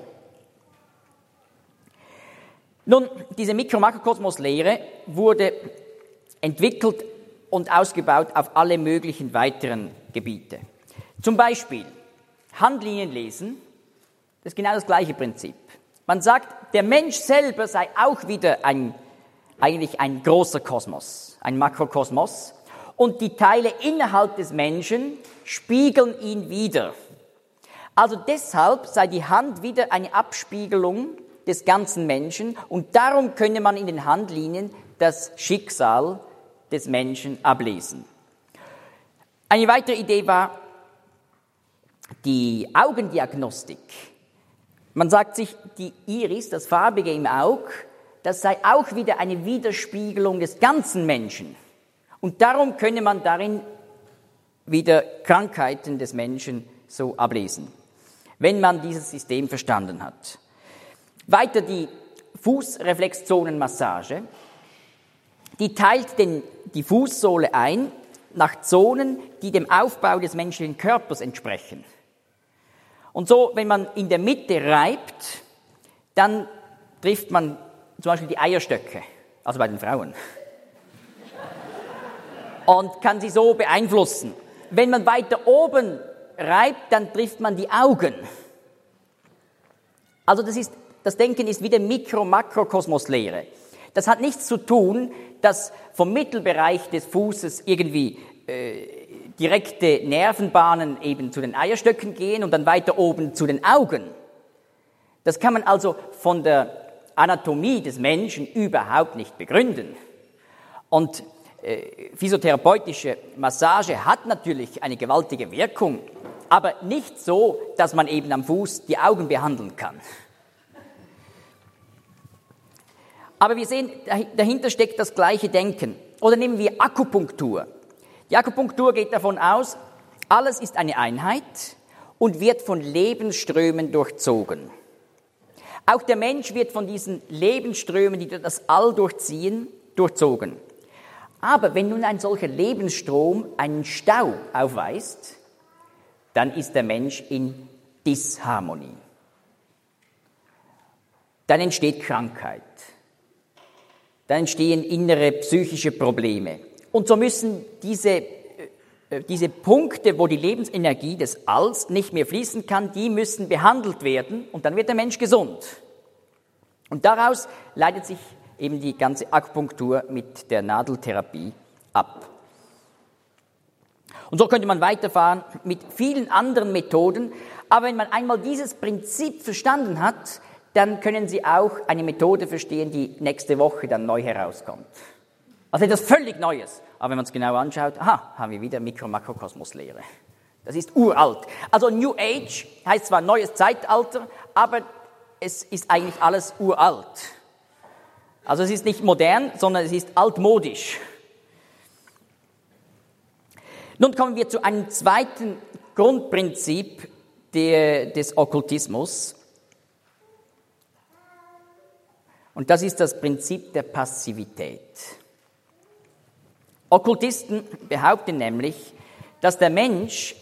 Speaker 1: Nun, diese Mikro-Makrokosmos-Lehre wurde entwickelt und ausgebaut auf alle möglichen weiteren Gebiete. Zum Beispiel Handlinien lesen, das ist genau das gleiche Prinzip. Man sagt, der Mensch selber sei auch wieder ein, eigentlich ein großer Kosmos, ein Makrokosmos, und die Teile innerhalb des Menschen spiegeln ihn wider. Also deshalb sei die Hand wieder eine Abspiegelung des ganzen Menschen und darum könne man in den Handlinien das Schicksal des Menschen ablesen. Eine weitere Idee war die Augendiagnostik. Man sagt sich, die Iris, das Farbige im Auge, das sei auch wieder eine Widerspiegelung des ganzen Menschen. Und darum könne man darin wieder Krankheiten des Menschen so ablesen, wenn man dieses System verstanden hat. Weiter die Fußreflexzonenmassage. Die teilt den, die Fußsohle ein nach Zonen, die dem Aufbau des menschlichen Körpers entsprechen. Und so, wenn man in der Mitte reibt, dann trifft man zum Beispiel die Eierstöcke, also bei den Frauen. und kann sie so beeinflussen. Wenn man weiter oben reibt, dann trifft man die Augen. Also das ist, das Denken ist wie der Mikro-Makrokosmos-Lehre. Das hat nichts zu tun, dass vom Mittelbereich des Fußes irgendwie äh, direkte Nervenbahnen eben zu den Eierstöcken gehen und dann weiter oben zu den Augen. Das kann man also von der Anatomie des Menschen überhaupt nicht begründen. Und äh, physiotherapeutische Massage hat natürlich eine gewaltige Wirkung, aber nicht so, dass man eben am Fuß die Augen behandeln kann. Aber wir sehen, dahinter steckt das gleiche Denken. Oder nehmen wir Akupunktur. Die Akupunktur geht davon aus, alles ist eine Einheit und wird von Lebensströmen durchzogen. Auch der Mensch wird von diesen Lebensströmen, die das All durchziehen, durchzogen. Aber wenn nun ein solcher Lebensstrom einen Stau aufweist, dann ist der Mensch in Disharmonie. Dann entsteht Krankheit. Dann entstehen innere psychische Probleme. Und so müssen diese, äh, diese Punkte, wo die Lebensenergie des Alls nicht mehr fließen kann, die müssen behandelt werden und dann wird der Mensch gesund. Und daraus leitet sich eben die ganze Akupunktur mit der Nadeltherapie ab. Und so könnte man weiterfahren mit vielen anderen Methoden, aber wenn man einmal dieses Prinzip verstanden hat, dann können Sie auch eine Methode verstehen, die nächste Woche dann neu herauskommt. Also etwas völlig Neues. Aber wenn man es genau anschaut, aha, haben wir wieder Mikro-Makrokosmos-Lehre. Das ist uralt. Also New Age heißt zwar neues Zeitalter, aber es ist eigentlich alles uralt. Also es ist nicht modern, sondern es ist altmodisch. Nun kommen wir zu einem zweiten Grundprinzip der, des Okkultismus. Und das ist das Prinzip der Passivität. Okkultisten behaupten nämlich, dass der Mensch,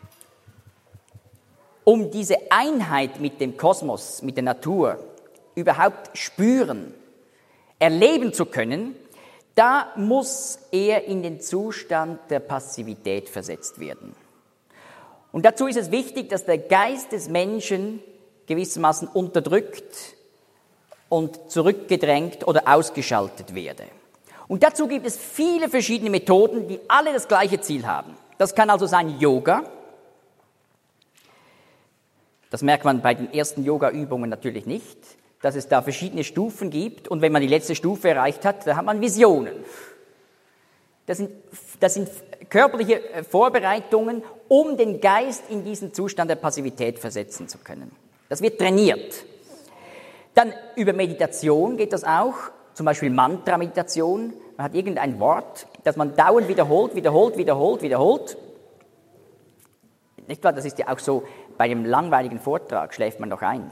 Speaker 1: um diese Einheit mit dem Kosmos, mit der Natur, überhaupt spüren, erleben zu können, da muss er in den Zustand der Passivität versetzt werden. Und dazu ist es wichtig, dass der Geist des Menschen gewissermaßen unterdrückt und zurückgedrängt oder ausgeschaltet werde. Und dazu gibt es viele verschiedene Methoden, die alle das gleiche Ziel haben. Das kann also sein Yoga. Das merkt man bei den ersten Yoga-Übungen natürlich nicht, dass es da verschiedene Stufen gibt und wenn man die letzte Stufe erreicht hat, dann hat man Visionen. Das sind, das sind körperliche Vorbereitungen, um den Geist in diesen Zustand der Passivität versetzen zu können. Das wird trainiert. Dann über Meditation geht das auch, zum Beispiel Mantra-Meditation. Man hat irgendein Wort, das man dauernd wiederholt, wiederholt, wiederholt, wiederholt. Nicht wahr? Das ist ja auch so, bei einem langweiligen Vortrag schläft man doch ein.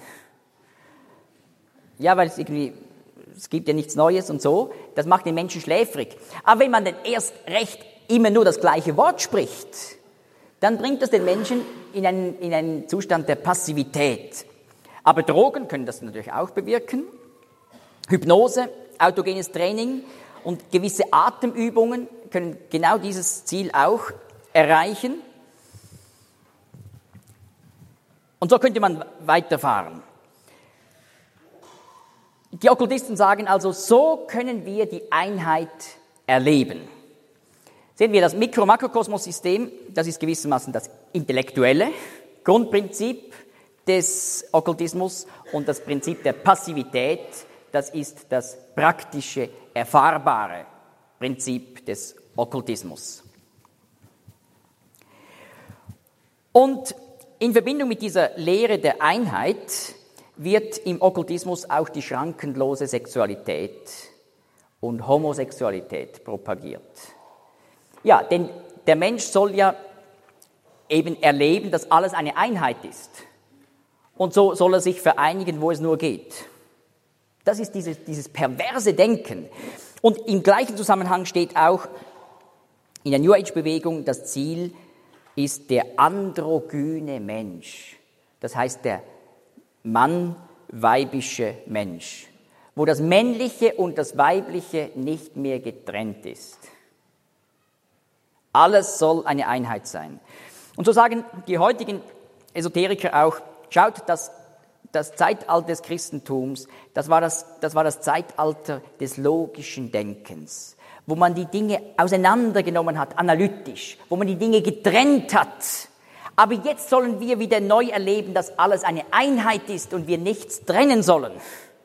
Speaker 1: Ja, weil es irgendwie, es gibt ja nichts Neues und so, das macht den Menschen schläfrig. Aber wenn man dann erst recht immer nur das gleiche Wort spricht, dann bringt das den Menschen in einen, in einen Zustand der Passivität. Aber Drogen können das natürlich auch bewirken. Hypnose, autogenes Training und gewisse Atemübungen können genau dieses Ziel auch erreichen. Und so könnte man weiterfahren. Die Okkultisten sagen also, so können wir die Einheit erleben. Sehen wir das Mikro-Makrokosmos-System, das ist gewissermaßen das intellektuelle Grundprinzip des Okkultismus und das Prinzip der Passivität, das ist das praktische, erfahrbare Prinzip des Okkultismus. Und in Verbindung mit dieser Lehre der Einheit wird im Okkultismus auch die schrankenlose Sexualität und Homosexualität propagiert. Ja, denn der Mensch soll ja eben erleben, dass alles eine Einheit ist. Und so soll er sich vereinigen, wo es nur geht. Das ist dieses, dieses perverse Denken. Und im gleichen Zusammenhang steht auch in der New Age-Bewegung, das Ziel ist der androgyne Mensch. Das heißt, der Mann-weibische Mensch, wo das Männliche und das Weibliche nicht mehr getrennt ist. Alles soll eine Einheit sein. Und so sagen die heutigen Esoteriker auch, schaut, das, das Zeitalter des Christentums, das war das, das war das Zeitalter des logischen Denkens, wo man die Dinge auseinandergenommen hat, analytisch, wo man die Dinge getrennt hat. Aber jetzt sollen wir wieder neu erleben, dass alles eine Einheit ist und wir nichts trennen sollen.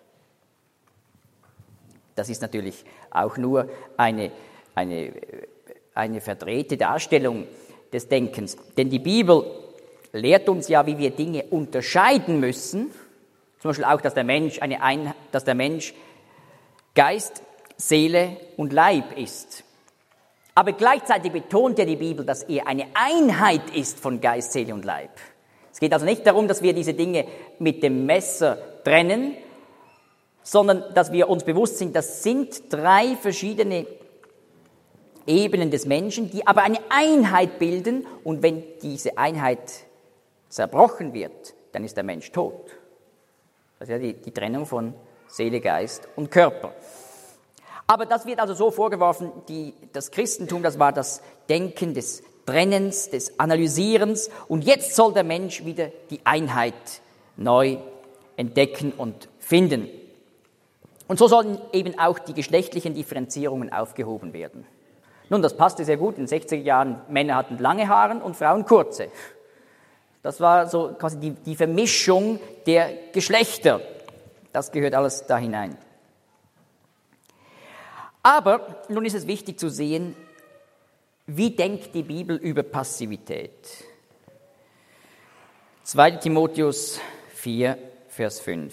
Speaker 1: Das ist natürlich auch nur eine, eine, eine verdrehte Darstellung des Denkens. Denn die Bibel lehrt uns ja, wie wir Dinge unterscheiden müssen. Zum Beispiel auch, dass der Mensch, eine Ein- dass der Mensch Geist, Seele und Leib ist. Aber gleichzeitig betont ja die Bibel, dass er eine Einheit ist von Geist, Seele und Leib. Es geht also nicht darum, dass wir diese Dinge mit dem Messer trennen, sondern dass wir uns bewusst sind, das sind drei verschiedene Ebenen des Menschen, die aber eine Einheit bilden. Und wenn diese Einheit zerbrochen wird, dann ist der Mensch tot. Das ist ja die, die Trennung von Seele, Geist und Körper. Aber das wird also so vorgeworfen, die, das Christentum, das war das Denken des Trennens, des Analysierens. Und jetzt soll der Mensch wieder die Einheit neu entdecken und finden. Und so sollen eben auch die geschlechtlichen Differenzierungen aufgehoben werden. Nun, das passte sehr gut. In den sechziger Jahren, Männer hatten lange Haare und Frauen kurze. Das war so quasi die, die Vermischung der Geschlechter. Das gehört alles da hinein. Aber nun ist es wichtig zu sehen, wie denkt die Bibel über Passivität? zweiter Timotheus vier, Vers fünf.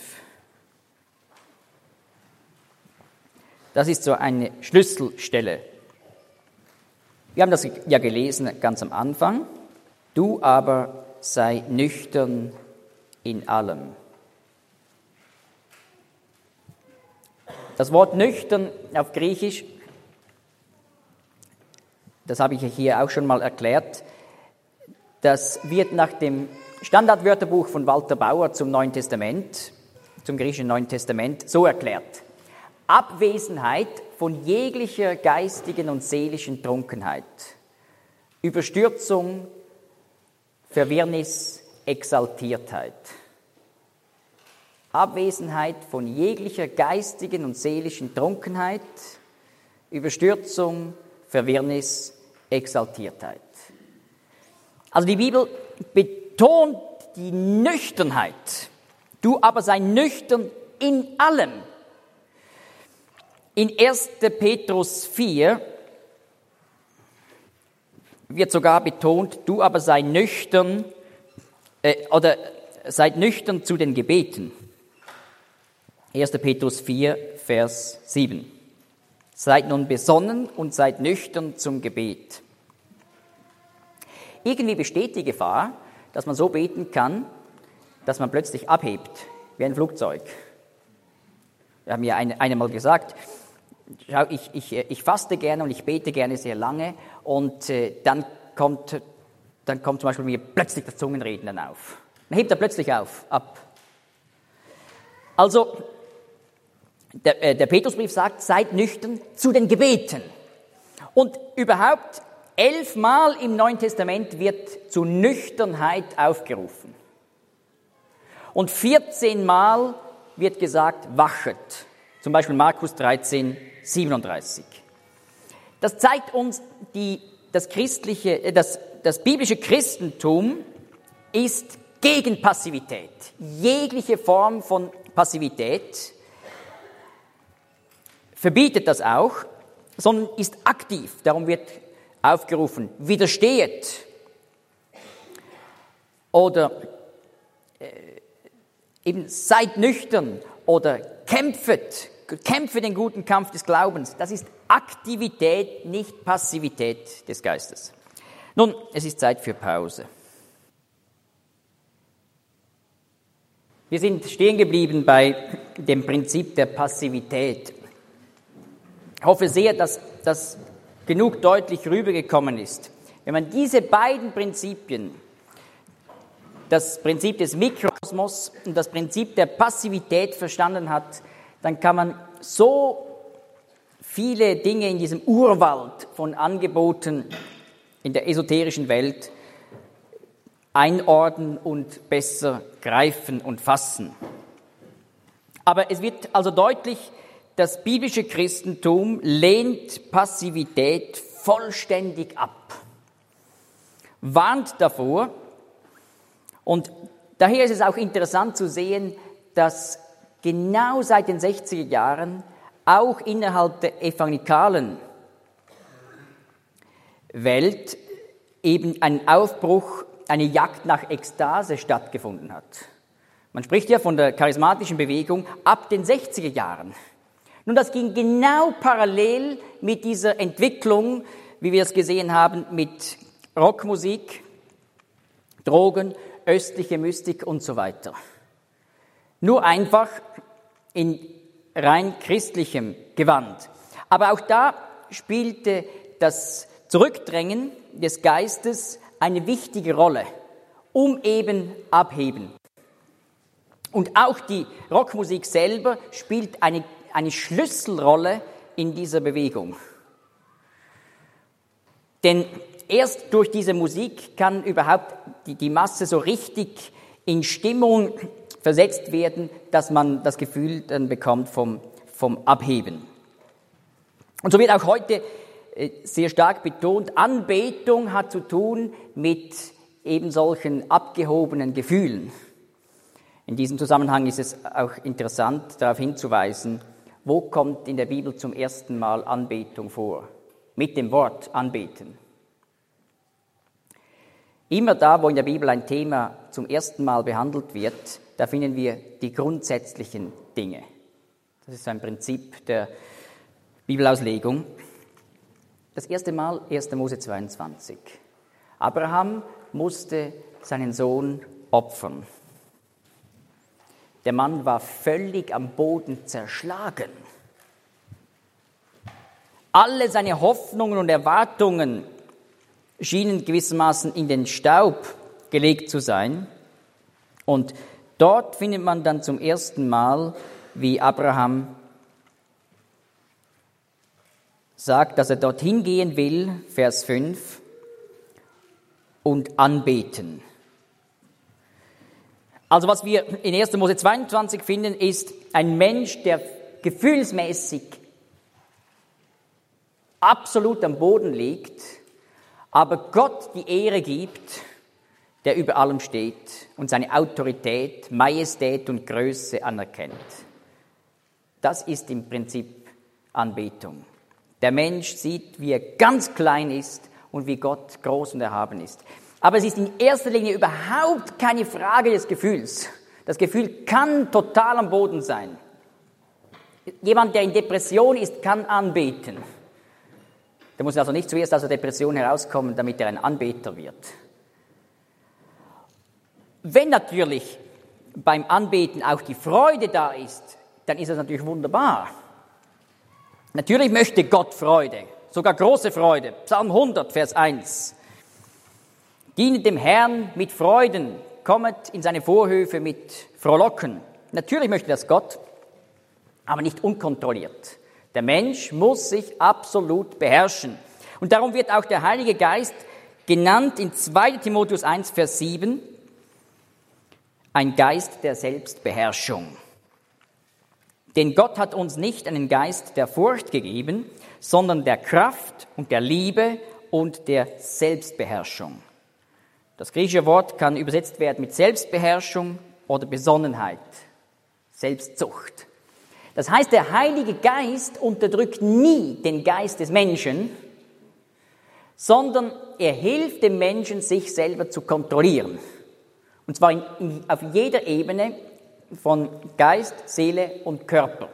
Speaker 1: Das ist so eine Schlüsselstelle. Wir haben das ja gelesen ganz am Anfang. Du aber sei nüchtern in allem. Das Wort nüchtern auf Griechisch, das habe ich hier auch schon mal erklärt, das wird nach dem Standardwörterbuch von Walter Bauer zum Neuen Testament, zum griechischen Neuen Testament, so erklärt. Abwesenheit von jeglicher geistigen und seelischen Trunkenheit, Überstürzung, Verwirrnis, Exaltiertheit. Abwesenheit von jeglicher geistigen und seelischen Trunkenheit, Überstürzung, Verwirrnis, Exaltiertheit. Also die Bibel betont die Nüchternheit. Du aber sei nüchtern in allem. In erster Petrus vier wird sogar betont, du aber sei nüchtern, äh, oder seid nüchtern zu den Gebeten. erster Petrus vier, Vers sieben. Seid nun besonnen und seid nüchtern zum Gebet. Irgendwie besteht die Gefahr, dass man so beten kann, dass man plötzlich abhebt, wie ein Flugzeug. Wir haben ja eine, eine mal gesagt, schau, ich, ich, ich faste gerne und ich bete gerne sehr lange und äh, dann, kommt, dann kommt zum Beispiel mir plötzlich das Zungenreden dann auf. Dann hebt er plötzlich auf, ab. Also, der, äh, der Petrusbrief sagt, seid nüchtern zu den Gebeten. Und überhaupt elfmal im Neuen Testament wird zu Nüchternheit aufgerufen. Und vierzehnmal wird gesagt, wachet. Zum Beispiel Markus dreizehn, siebenunddreißig. Das zeigt uns, die, das, christliche, das, das biblische Christentum ist gegen Passivität. Jegliche Form von Passivität verbietet das auch, sondern ist aktiv. Darum wird aufgerufen, widerstehet. Oder äh, eben seid nüchtern oder kämpfet. Kämpfe den guten Kampf des Glaubens. Das ist Aktivität, nicht Passivität des Geistes. Nun, es ist Zeit für Pause. Wir sind stehen geblieben bei dem Prinzip der Passivität. Ich hoffe sehr, dass das genug deutlich rübergekommen ist. Wenn man diese beiden Prinzipien, das Prinzip des Mikrokosmos und das Prinzip der Passivität verstanden hat, dann kann man so viele Dinge in diesem Urwald von Angeboten in der esoterischen Welt einordnen und besser greifen und fassen. Aber es wird also deutlich, das biblische Christentum lehnt Passivität vollständig ab, warnt davor. Und daher ist es auch interessant zu sehen, dass genau seit den sechziger Jahren auch innerhalb der evangelikalen Welt eben ein Aufbruch, eine Jagd nach Ekstase stattgefunden hat. Man spricht ja von der charismatischen Bewegung ab den sechziger Jahren. Nun, das ging genau parallel mit dieser Entwicklung, wie wir es gesehen haben, mit Rockmusik, Drogen, östliche Mystik und so weiter. Nur einfach in rein christlichem Gewand. Aber auch da spielte das Zurückdrängen des Geistes eine wichtige Rolle, um eben abheben. Und auch die Rockmusik selber spielt eine, eine Schlüsselrolle in dieser Bewegung. Denn erst durch diese Musik kann überhaupt die, die Masse so richtig in Stimmung versetzt werden, dass man das Gefühl dann bekommt vom, vom Abheben. Und so wird auch heute sehr stark betont, Anbetung hat zu tun mit eben solchen abgehobenen Gefühlen. In diesem Zusammenhang ist es auch interessant, darauf hinzuweisen, wo kommt in der Bibel zum ersten Mal Anbetung vor? Mit dem Wort anbeten. Immer da, wo in der Bibel ein Thema zum ersten Mal behandelt wird, da finden wir die grundsätzlichen Dinge. Das ist ein Prinzip der Bibelauslegung. Das erste Mal, erster Mose zweiundzwanzig. Abraham musste seinen Sohn opfern. Der Mann war völlig am Boden zerschlagen. Alle seine Hoffnungen und Erwartungen schienen gewissermaßen in den Staub gelegt zu sein. Und dort findet man dann zum ersten Mal, wie Abraham sagt, dass er dorthin gehen will, Vers fünf, und anbeten. Also was wir in erster Mose zweiundzwanzig finden, ist ein Mensch, der gefühlsmäßig absolut am Boden liegt, aber Gott die Ehre gibt, der über allem steht und seine Autorität, Majestät und Größe anerkennt. Das ist im Prinzip Anbetung. Der Mensch sieht, wie er ganz klein ist und wie Gott groß und erhaben ist. Aber es ist in erster Linie überhaupt keine Frage des Gefühls. Das Gefühl kann total am Boden sein. Jemand, der in Depression ist, kann anbeten. Der muss also nicht zuerst aus der Depression herauskommen, damit er ein Anbeter wird. Wenn natürlich beim Anbeten auch die Freude da ist, dann ist das natürlich wunderbar. Natürlich möchte Gott Freude, sogar große Freude. Psalm hundert, Vers eins. Dienet dem Herrn mit Freuden, kommet in seine Vorhöfe mit Frohlocken. Natürlich möchte das Gott, aber nicht unkontrolliert. Der Mensch muss sich absolut beherrschen. Und darum wird auch der Heilige Geist genannt in zweiter Timotheus eins, Vers sieben, ein Geist der Selbstbeherrschung. Denn Gott hat uns nicht einen Geist der Furcht gegeben, sondern der Kraft und der Liebe und der Selbstbeherrschung. Das griechische Wort kann übersetzt werden mit Selbstbeherrschung oder Besonnenheit, Selbstzucht. Das heißt, der Heilige Geist unterdrückt nie den Geist des Menschen, sondern er hilft dem Menschen, sich selber zu kontrollieren. Und zwar in, in, auf jeder Ebene von Geist, Seele und Körper.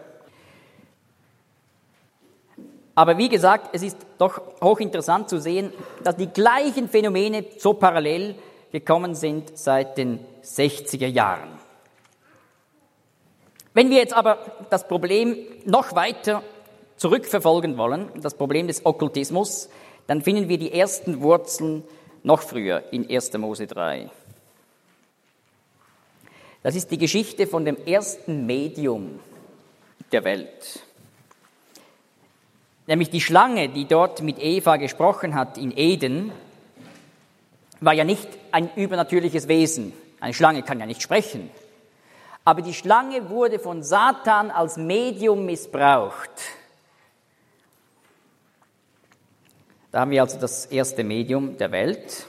Speaker 1: Aber wie gesagt, es ist doch hochinteressant zu sehen, dass die gleichen Phänomene so parallel gekommen sind seit den sechziger Jahren. Wenn wir jetzt aber das Problem noch weiter zurückverfolgen wollen, das Problem des Okkultismus, dann finden wir die ersten Wurzeln noch früher in erster Mose drei. Das ist die Geschichte von dem ersten Medium der Welt. Nämlich die Schlange, die dort mit Eva gesprochen hat in Eden, war ja nicht ein übernatürliches Wesen. Eine Schlange kann ja nicht sprechen. Aber die Schlange wurde von Satan als Medium missbraucht. Da haben wir also das erste Medium der Welt,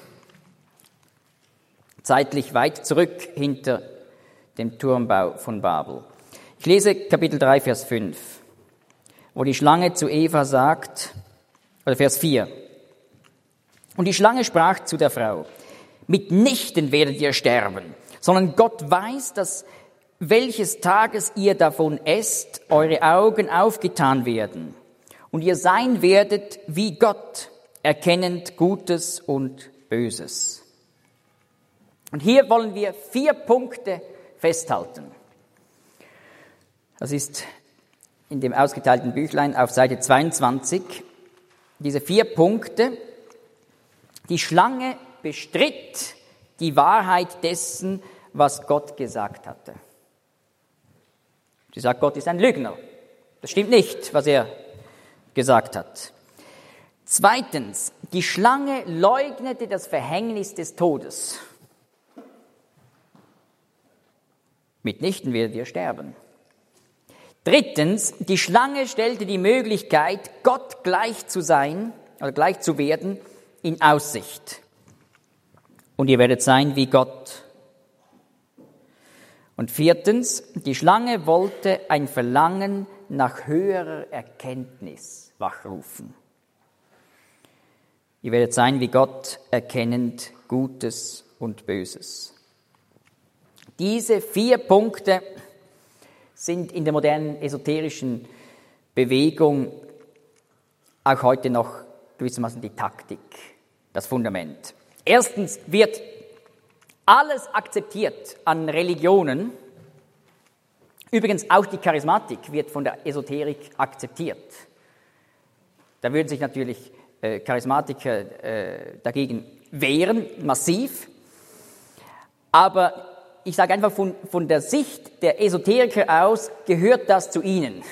Speaker 1: zeitlich weit zurück hinter dem Turmbau von Babel. Ich lese Kapitel drei, Vers fünf, wo die Schlange zu Eva sagt, oder Vers vier. Und die Schlange sprach zu der Frau, mitnichten werdet ihr sterben, sondern Gott weiß, dass welches Tages ihr davon esst, eure Augen aufgetan werden und ihr sein werdet wie Gott, erkennend Gutes und Böses. Und hier wollen wir vier Punkte festhalten. Das ist in dem ausgeteilten Büchlein auf Seite zweiundzwanzig. Diese vier Punkte. Die Schlange bestritt die Wahrheit dessen, was Gott gesagt hatte. Sie sagt, Gott ist ein Lügner. Das stimmt nicht, was er gesagt hat. Zweitens, die Schlange leugnete das Verhängnis des Todes. Mitnichten werdet ihr sterben. Drittens, die Schlange stellte die Möglichkeit, Gott gleich zu sein, oder gleich zu werden, in Aussicht. Und ihr werdet sein wie Gott. Und viertens, die Schlange wollte ein Verlangen nach höherer Erkenntnis wachrufen. Ihr werdet sein wie Gott, erkennend Gutes und Böses. Diese vier Punkte sind in der modernen esoterischen Bewegung auch heute noch gewissermaßen die Taktik, das Fundament. Erstens wird alles akzeptiert an Religionen. Übrigens auch die Charismatik wird von der Esoterik akzeptiert. Da würden sich natürlich äh, Charismatiker äh, dagegen wehren, massiv. Aber ich sage einfach, von, von der Sicht der Esoteriker aus gehört das zu ihnen.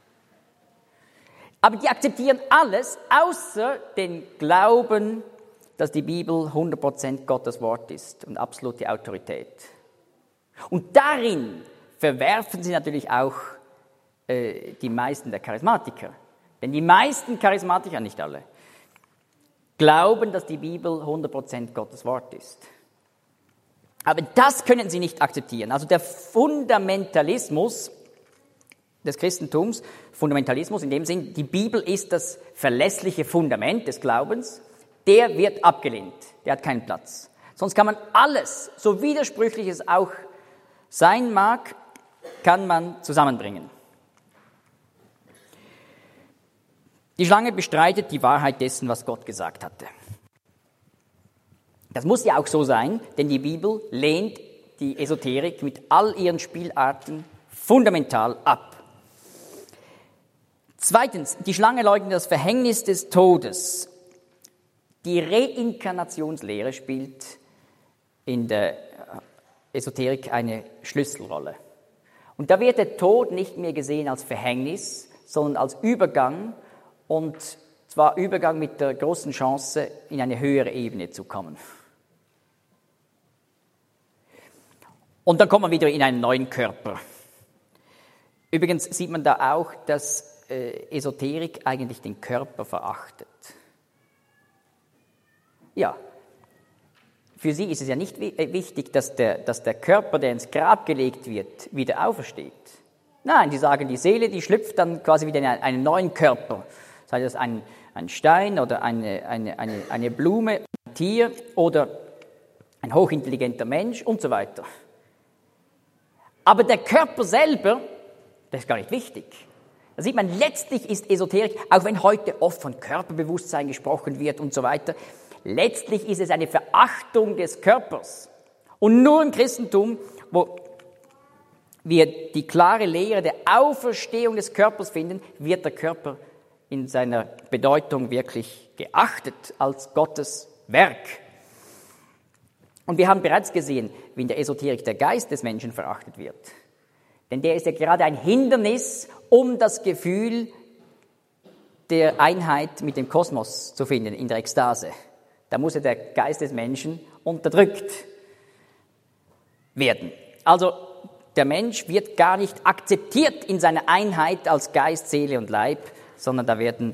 Speaker 1: Aber die akzeptieren alles, außer den Glauben, dass die Bibel hundert Prozent Gottes Wort ist und absolute Autorität. Und darin verwerfen sie natürlich auch äh, die meisten der Charismatiker. Denn die meisten Charismatiker, nicht alle, glauben, dass die Bibel hundert Prozent Gottes Wort ist. Aber das können sie nicht akzeptieren. Also der Fundamentalismus des Christentums, Fundamentalismus in dem Sinn, die Bibel ist das verlässliche Fundament des Glaubens, der wird abgelehnt, der hat keinen Platz. Sonst kann man alles, so widersprüchlich es auch sein mag, kann man zusammenbringen. Die Schlange bestreitet die Wahrheit dessen, was Gott gesagt hatte. Das muss ja auch so sein, denn die Bibel lehnt die Esoterik mit all ihren Spielarten fundamental ab. Zweitens, die Schlange leugnet das Verhängnis des Todes. Die Reinkarnationslehre spielt in der Esoterik eine Schlüsselrolle. Und da wird der Tod nicht mehr gesehen als Verhängnis, sondern als Übergang, und zwar Übergang mit der großen Chance, in eine höhere Ebene zu kommen. Und dann kommt man wieder in einen neuen Körper. Übrigens sieht man da auch, dass äh, Esoterik eigentlich den Körper verachtet. Ja, für sie ist es ja nicht wichtig, dass der, dass der Körper, der ins Grab gelegt wird, wieder aufersteht. Nein, die sagen, die Seele, die schlüpft dann quasi wieder in einen neuen Körper. Sei das ein, ein Stein oder eine, eine, eine, eine Blume, ein Tier oder ein hochintelligenter Mensch und so weiter. Aber der Körper selber, das ist gar nicht wichtig. Da sieht man, letztlich ist Esoterik, auch wenn heute oft von Körperbewusstsein gesprochen wird und so weiter, letztlich ist es eine Verachtung des Körpers. Und nur im Christentum, wo wir die klare Lehre der Auferstehung des Körpers finden, wird der Körper in seiner Bedeutung wirklich geachtet als Gottes Werk. Und wir haben bereits gesehen, wie in der Esoterik der Geist des Menschen verachtet wird. Denn der ist ja gerade ein Hindernis, um das Gefühl der Einheit mit dem Kosmos zu finden, in der Ekstase. Da muss ja der Geist des Menschen unterdrückt werden. Also der Mensch wird gar nicht akzeptiert in seiner Einheit als Geist, Seele und Leib, sondern da werden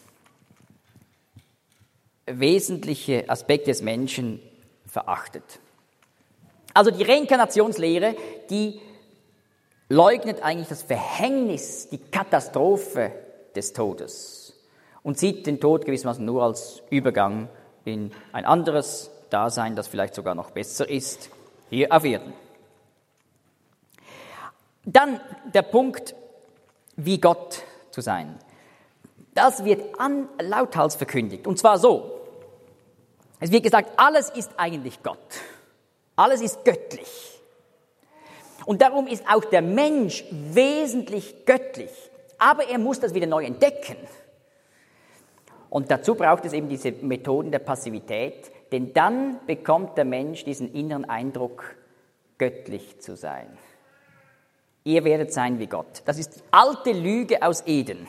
Speaker 1: wesentliche Aspekte des Menschen verachtet. Also die Reinkarnationslehre, die leugnet eigentlich das Verhängnis, die Katastrophe des Todes und sieht den Tod gewissermaßen nur als Übergang in ein anderes Dasein, das vielleicht sogar noch besser ist, hier auf Erden. Dann der Punkt, wie Gott zu sein. Das wird an, lauthals verkündigt. Und zwar so. Es wird gesagt, alles ist eigentlich Gott. Alles ist göttlich. Und darum ist auch der Mensch wesentlich göttlich. Aber er muss das wieder neu entdecken. Und dazu braucht es eben diese Methoden der Passivität, denn dann bekommt der Mensch diesen inneren Eindruck, göttlich zu sein. Ihr werdet sein wie Gott. Das ist die alte Lüge aus Eden.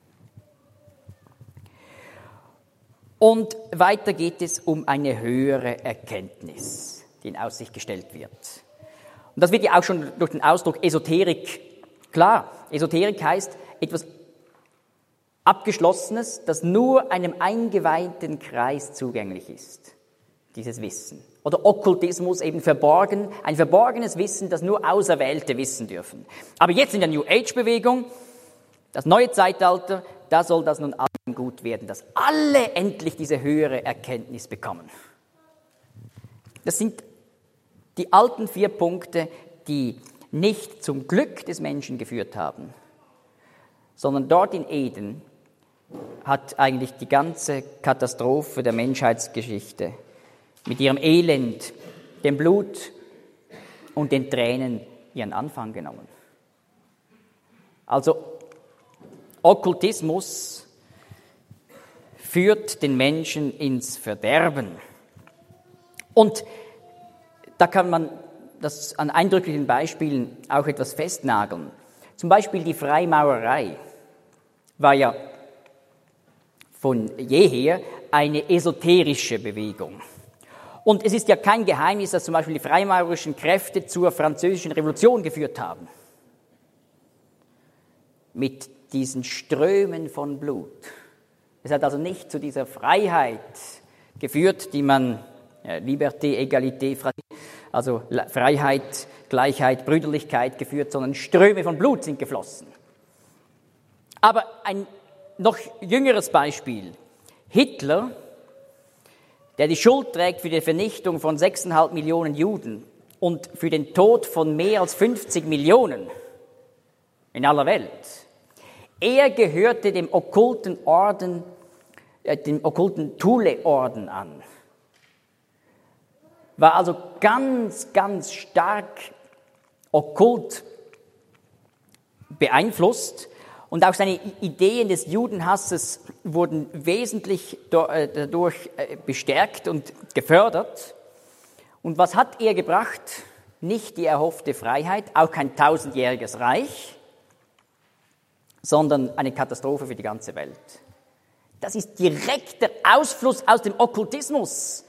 Speaker 1: Und weiter geht es um eine höhere Erkenntnis, die in Aussicht gestellt wird. Und das wird ja auch schon durch den Ausdruck Esoterik klar. Esoterik heißt etwas Abgeschlossenes, das nur einem eingeweihten Kreis zugänglich ist, dieses Wissen. Oder Okkultismus, eben verborgen, ein verborgenes Wissen, das nur Auserwählte wissen dürfen. Aber jetzt in der New Age-Bewegung, das neue Zeitalter, da soll das nun allen gut werden, dass alle endlich diese höhere Erkenntnis bekommen. Das sind die alten vier Punkte, die nicht zum Glück des Menschen geführt haben, sondern dort in Eden hat eigentlich die ganze Katastrophe der Menschheitsgeschichte mit ihrem Elend, dem Blut und den Tränen ihren Anfang genommen. Also Okkultismus führt den Menschen ins Verderben. Und da kann man das an eindrücklichen Beispielen auch etwas festnageln. Zum Beispiel die Freimaurerei war ja von jeher eine esoterische Bewegung. Und es ist ja kein Geheimnis, dass zum Beispiel die freimaurerischen Kräfte zur Französischen Revolution geführt haben. Mit diesen Strömen von Blut. Es hat also nicht zu dieser Freiheit geführt, die man ja, Liberté, Egalité, Fraternité, also Freiheit, Gleichheit, Brüderlichkeit geführt, sondern Ströme von Blut sind geflossen. Aber ein noch jüngeres Beispiel. Hitler, der die Schuld trägt für die Vernichtung von sechseinhalb Millionen Juden und für den Tod von mehr als fünfzig Millionen in aller Welt. Er gehörte dem okkulten Orden, äh, dem okkulten Thule-Orden an. War also ganz, ganz stark okkult beeinflusst. Und auch seine Ideen des Judenhasses wurden wesentlich dadurch bestärkt und gefördert. Und was hat er gebracht? Nicht die erhoffte Freiheit, auch kein tausendjähriges Reich, sondern eine Katastrophe für die ganze Welt. Das ist direkter Ausfluss aus dem Okkultismus.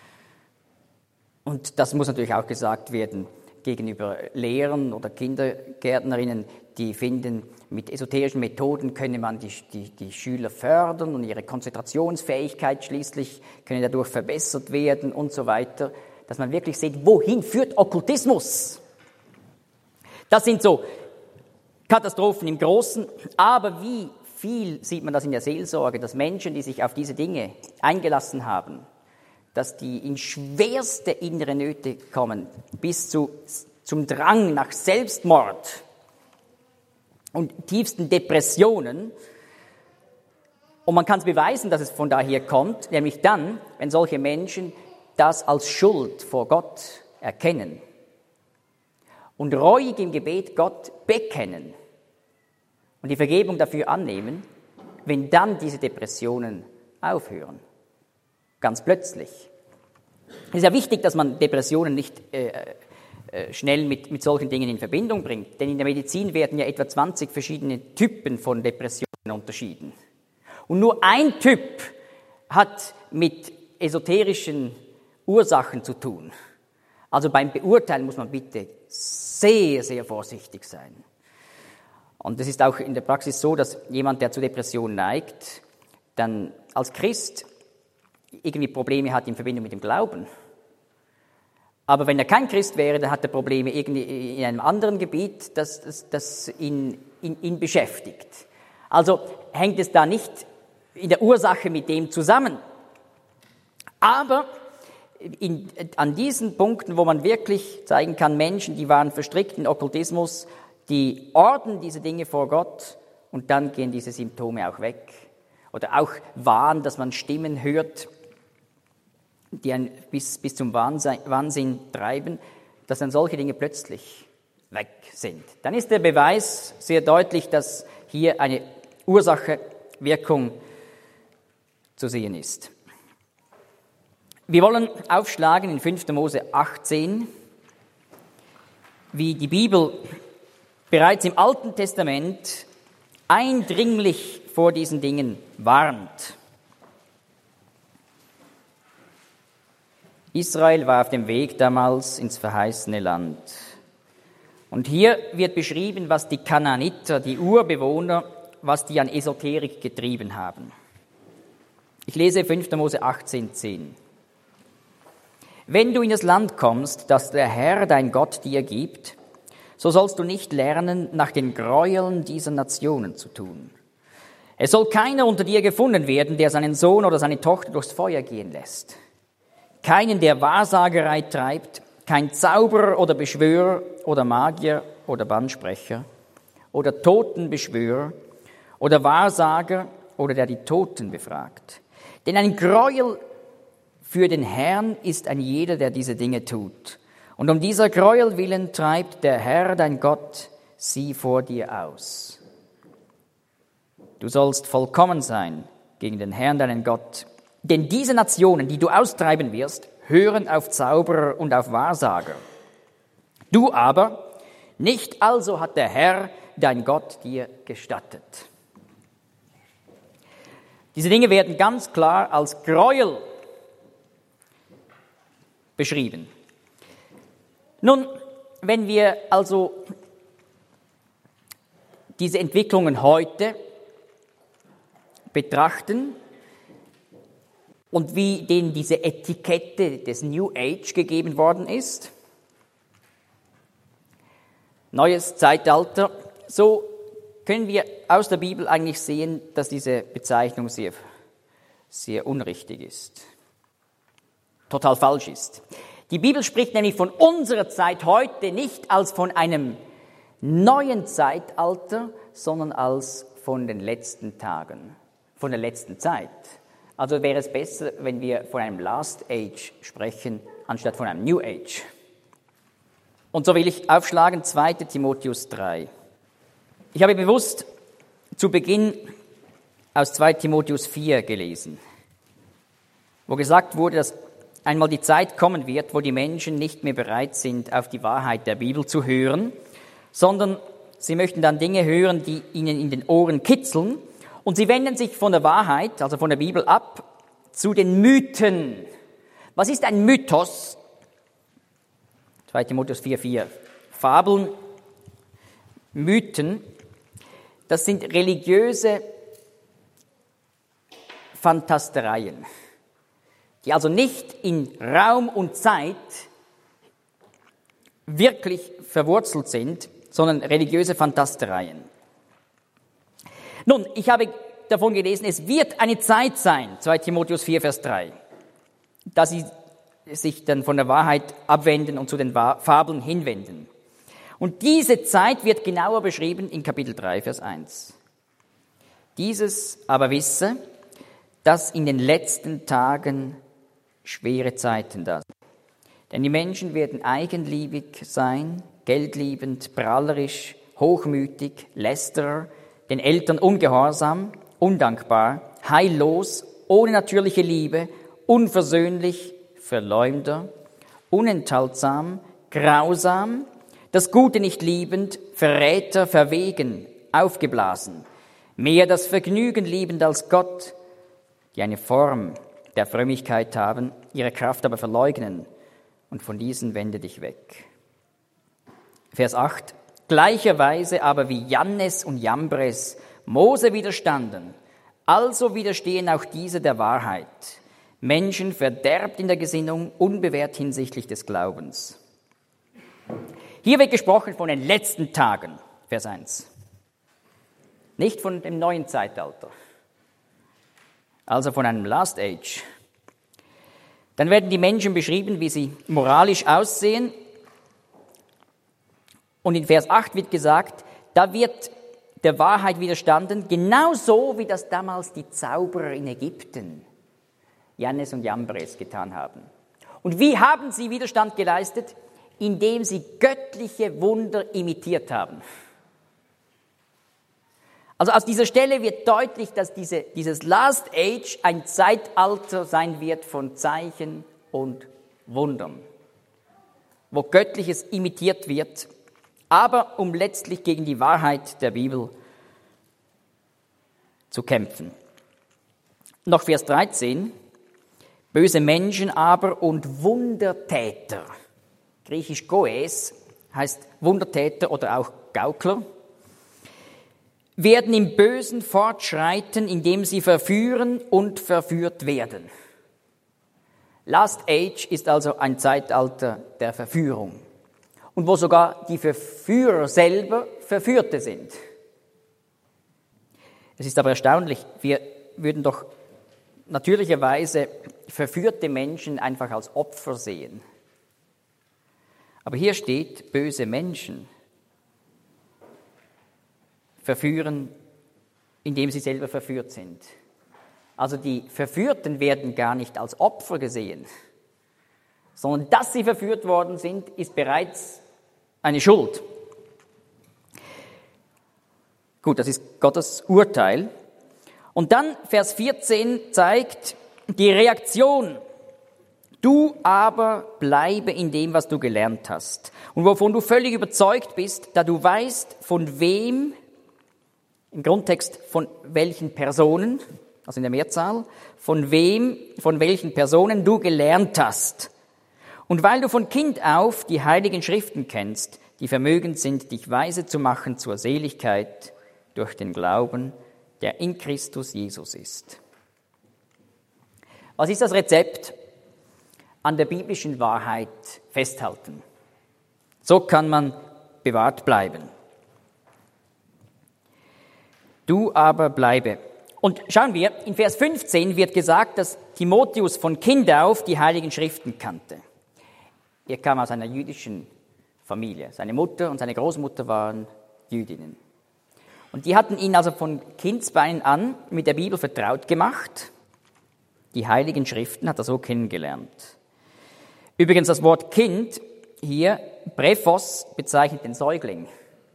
Speaker 1: Und das muss natürlich auch gesagt werden gegenüber Lehrern oder Kindergärtnerinnen, die finden, mit esoterischen Methoden könne man die, die, die Schüler fördern und ihre Konzentrationsfähigkeit schließlich könne dadurch verbessert werden und so weiter, dass man wirklich sieht, wohin führt Okkultismus. Das sind so Katastrophen im Großen, aber wie viel sieht man das in der Seelsorge, dass Menschen, die sich auf diese Dinge eingelassen haben, dass die in schwerste innere Nöte kommen, bis zu, zum Drang nach Selbstmord und tiefsten Depressionen. Und man kann es beweisen, dass es von daher kommt, nämlich dann, wenn solche Menschen das als Schuld vor Gott erkennen und reuig im Gebet Gott bekennen und die Vergebung dafür annehmen, wenn dann diese Depressionen aufhören. Ganz plötzlich. Es ist ja wichtig, dass man Depressionen nicht äh, äh, schnell mit, mit solchen Dingen in Verbindung bringt, denn in der Medizin werden ja etwa zwanzig verschiedene Typen von Depressionen unterschieden. Und nur ein Typ hat mit esoterischen Ursachen zu tun. Also beim Beurteilen muss man bitte sehr, sehr vorsichtig sein. Und es ist auch in der Praxis so, dass jemand, der zu Depressionen neigt, dann als Christ irgendwie Probleme hat in Verbindung mit dem Glauben. Aber wenn er kein Christ wäre, dann hat er Probleme irgendwie in einem anderen Gebiet, das, das, das ihn, ihn, ihn beschäftigt. Also hängt es da nicht in der Ursache mit dem zusammen. Aber in, an diesen Punkten, wo man wirklich zeigen kann, Menschen, die waren verstrickt in Okkultismus, die ordnen diese Dinge vor Gott und dann gehen diese Symptome auch weg. Oder auch Wahn, dass man Stimmen hört, die einen bis, bis zum Wahnsinn, Wahnsinn treiben, dass dann solche Dinge plötzlich weg sind. Dann ist der Beweis sehr deutlich, dass hier eine Ursache-Wirkung zu sehen ist. Wir wollen aufschlagen in fünfter Mose achtzehn, wie die Bibel bereits im Alten Testament eindringlich vor diesen Dingen warnt. Israel war auf dem Weg damals ins verheißene Land. Und hier wird beschrieben, was die Kanaaniter, die Urbewohner, was die an Esoterik getrieben haben. Ich lese fünfter Mose achtzehn, zehn. Wenn du in das Land kommst, das der Herr, dein Gott, dir gibt, so sollst du nicht lernen, nach den Gräueln dieser Nationen zu tun. Es soll keiner unter dir gefunden werden, der seinen Sohn oder seine Tochter durchs Feuer gehen lässt. Keinen, der Wahrsagerei treibt, kein Zauberer oder Beschwörer oder Magier oder Bannsprecher oder Totenbeschwörer oder Wahrsager oder der die Toten befragt. Denn ein Gräuel für den Herrn ist ein jeder, der diese Dinge tut. Und um dieser Gräuel willen treibt der Herr, dein Gott, sie vor dir aus. Du sollst vollkommen sein gegen den Herrn, deinen Gott. Denn diese Nationen, die du austreiben wirst, hören auf Zauberer und auf Wahrsager. Du aber, nicht also hat der Herr, dein Gott, dir gestattet. Diese Dinge werden ganz klar als Gräuel beschrieben. Nun, wenn wir also diese Entwicklungen heute betrachten und wie denen diese Etikette des New Age gegeben worden ist, neues Zeitalter, so können wir aus der Bibel eigentlich sehen, dass diese Bezeichnung sehr, sehr unrichtig ist, total falsch ist. Die Bibel spricht nämlich von unserer Zeit heute nicht als von einem neuen Zeitalter, sondern als von den letzten Tagen, von der letzten Zeit. Also wäre es besser, wenn wir von einem Last Age sprechen, anstatt von einem New Age. Und so will ich aufschlagen, zweiter Timotheus drei. Ich habe bewusst zu Beginn aus zweiter Timotheus vier gelesen, wo gesagt wurde, dass einmal die Zeit kommen wird, wo die Menschen nicht mehr bereit sind, auf die Wahrheit der Bibel zu hören, sondern sie möchten dann Dinge hören, die ihnen in den Ohren kitzeln, und sie wenden sich von der Wahrheit, also von der Bibel, ab zu den Mythen. Was ist ein Mythos? zweiter Timotheus vier, vier. Fabeln, Mythen, das sind religiöse Fantastereien, die also nicht in Raum und Zeit wirklich verwurzelt sind, sondern religiöse Fantastereien. Nun, ich habe davon gelesen, es wird eine Zeit sein, zweiter Timotheus vier, Vers drei, dass sie sich dann von der Wahrheit abwenden und zu den Fabeln hinwenden. Und diese Zeit wird genauer beschrieben in Kapitel drei, Vers eins. Dieses aber wisse, dass in den letzten Tagen schwere Zeiten da sind. Denn die Menschen werden eigenliebig sein, geldliebend, prahlerisch, hochmütig, lästerer, den Eltern ungehorsam, undankbar, heillos, ohne natürliche Liebe, unversöhnlich, Verleumder, unenthaltsam, grausam, das Gute nicht liebend, Verräter, verwegen, aufgeblasen, mehr das Vergnügen liebend als Gott, die eine Form der Frömmigkeit haben, ihre Kraft aber verleugnen, und von diesen wende dich weg. Vers acht. Gleicherweise aber wie Jannes und Jambres Mose widerstanden, also widerstehen auch diese der Wahrheit. Menschen verderbt in der Gesinnung, unbewährt hinsichtlich des Glaubens. Hier wird gesprochen von den letzten Tagen, Vers eins. Nicht von dem neuen Zeitalter, also von einem Last Age. Dann werden die Menschen beschrieben, wie sie moralisch aussehen. Und in Vers acht wird gesagt, da wird der Wahrheit widerstanden, genauso wie das damals die Zauberer in Ägypten, Jannes und Jambres, getan haben. Und wie haben sie Widerstand geleistet? Indem sie göttliche Wunder imitiert haben. Also aus dieser Stelle wird deutlich, dass diese, dieses Last Age ein Zeitalter sein wird von Zeichen und Wundern, wo Göttliches imitiert wird, aber um letztlich gegen die Wahrheit der Bibel zu kämpfen. Noch Vers dreizehn. Böse Menschen aber und Wundertäter, griechisch Goes, heißt Wundertäter oder auch Gaukler, werden im Bösen fortschreiten, indem sie verführen und verführt werden. Last Age ist also ein Zeitalter der Verführung und wo sogar die Verführer selber Verführte sind. Es ist aber erstaunlich, wir würden doch natürlicherweise verführte Menschen einfach als Opfer sehen. Aber hier steht, böse Menschen verführen, indem sie selber verführt sind. Also die Verführten werden gar nicht als Opfer gesehen, sondern dass sie verführt worden sind, ist bereits eine Schuld. Gut, das ist Gottes Urteil. Und dann Vers vierzehn zeigt die Reaktion. Du aber bleibe in dem, was du gelernt hast und wovon du völlig überzeugt bist, da du weißt, von wem, im Grundtext von welchen Personen, also in der Mehrzahl, von wem, von welchen Personen du gelernt hast. Und weil du von Kind auf die heiligen Schriften kennst, die vermögend sind, dich weise zu machen zur Seligkeit durch den Glauben, der in Christus Jesus ist. Was ist das Rezept? An der biblischen Wahrheit festhalten. So kann man bewahrt bleiben. Du aber bleibe. Und schauen wir, in Vers fünfzehn wird gesagt, dass Timotheus von Kind auf die Heiligen Schriften kannte. Er kam aus einer jüdischen Familie. Seine Mutter und seine Großmutter waren Jüdinnen. Und die hatten ihn also von Kindsbeinen an mit der Bibel vertraut gemacht. Die Heiligen Schriften hat er so kennengelernt. Übrigens das Wort Kind hier, Brephos, bezeichnet den Säugling.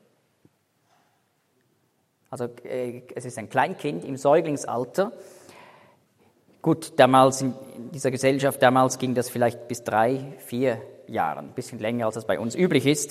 Speaker 1: Also äh, es ist ein Kleinkind im Säuglingsalter. Gut, damals in dieser Gesellschaft, damals ging das vielleicht bis drei, vier Jahren, ein bisschen länger, als das bei uns üblich ist.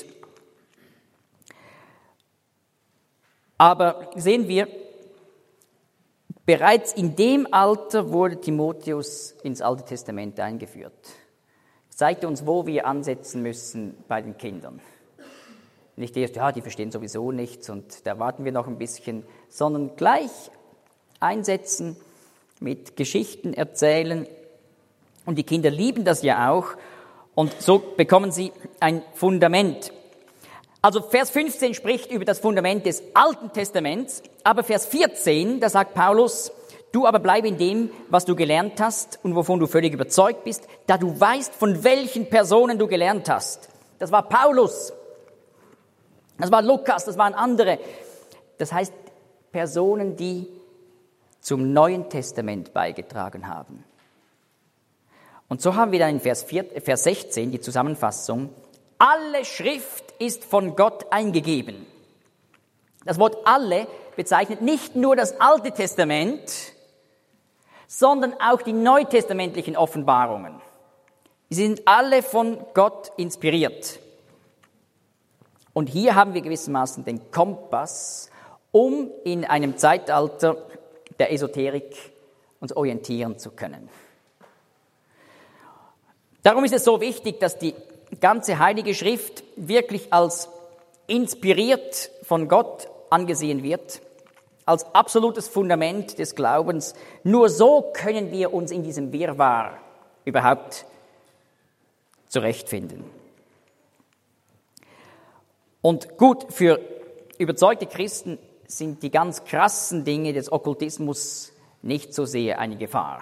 Speaker 1: Aber sehen wir, bereits in dem Alter wurde Timotheus ins Alte Testament eingeführt. Das zeigt uns, wo wir ansetzen müssen bei den Kindern. Nicht erst, ja, die verstehen sowieso nichts und da warten wir noch ein bisschen, sondern gleich einsetzen, mit Geschichten erzählen. Und die Kinder lieben das ja auch und so bekommen sie ein Fundament. Also Vers fünfzehn spricht über das Fundament des Alten Testaments, aber Vers vierzehn, da sagt Paulus, du aber bleibe in dem, was du gelernt hast und wovon du völlig überzeugt bist, da du weißt, von welchen Personen du gelernt hast. Das war Paulus, das war Lukas, das waren andere. Das heißt, Personen, die zum Neuen Testament beigetragen haben. Und so haben wir dann in Vers, vier, Vers sechzehn die Zusammenfassung, alle Schrift ist von Gott eingegeben. Das Wort alle bezeichnet nicht nur das Alte Testament, sondern auch die neutestamentlichen Offenbarungen. Sie sind alle von Gott inspiriert. Und hier haben wir gewissermaßen den Kompass, um in einem Zeitalter der Esoterik uns orientieren zu können. Darum ist es so wichtig, dass die ganze Heilige Schrift wirklich als inspiriert von Gott angesehen wird, als absolutes Fundament des Glaubens. Nur so können wir uns in diesem Wirrwarr überhaupt zurechtfinden. Und gut, für überzeugte Christen sind die ganz krassen Dinge des Okkultismus nicht so sehr eine Gefahr.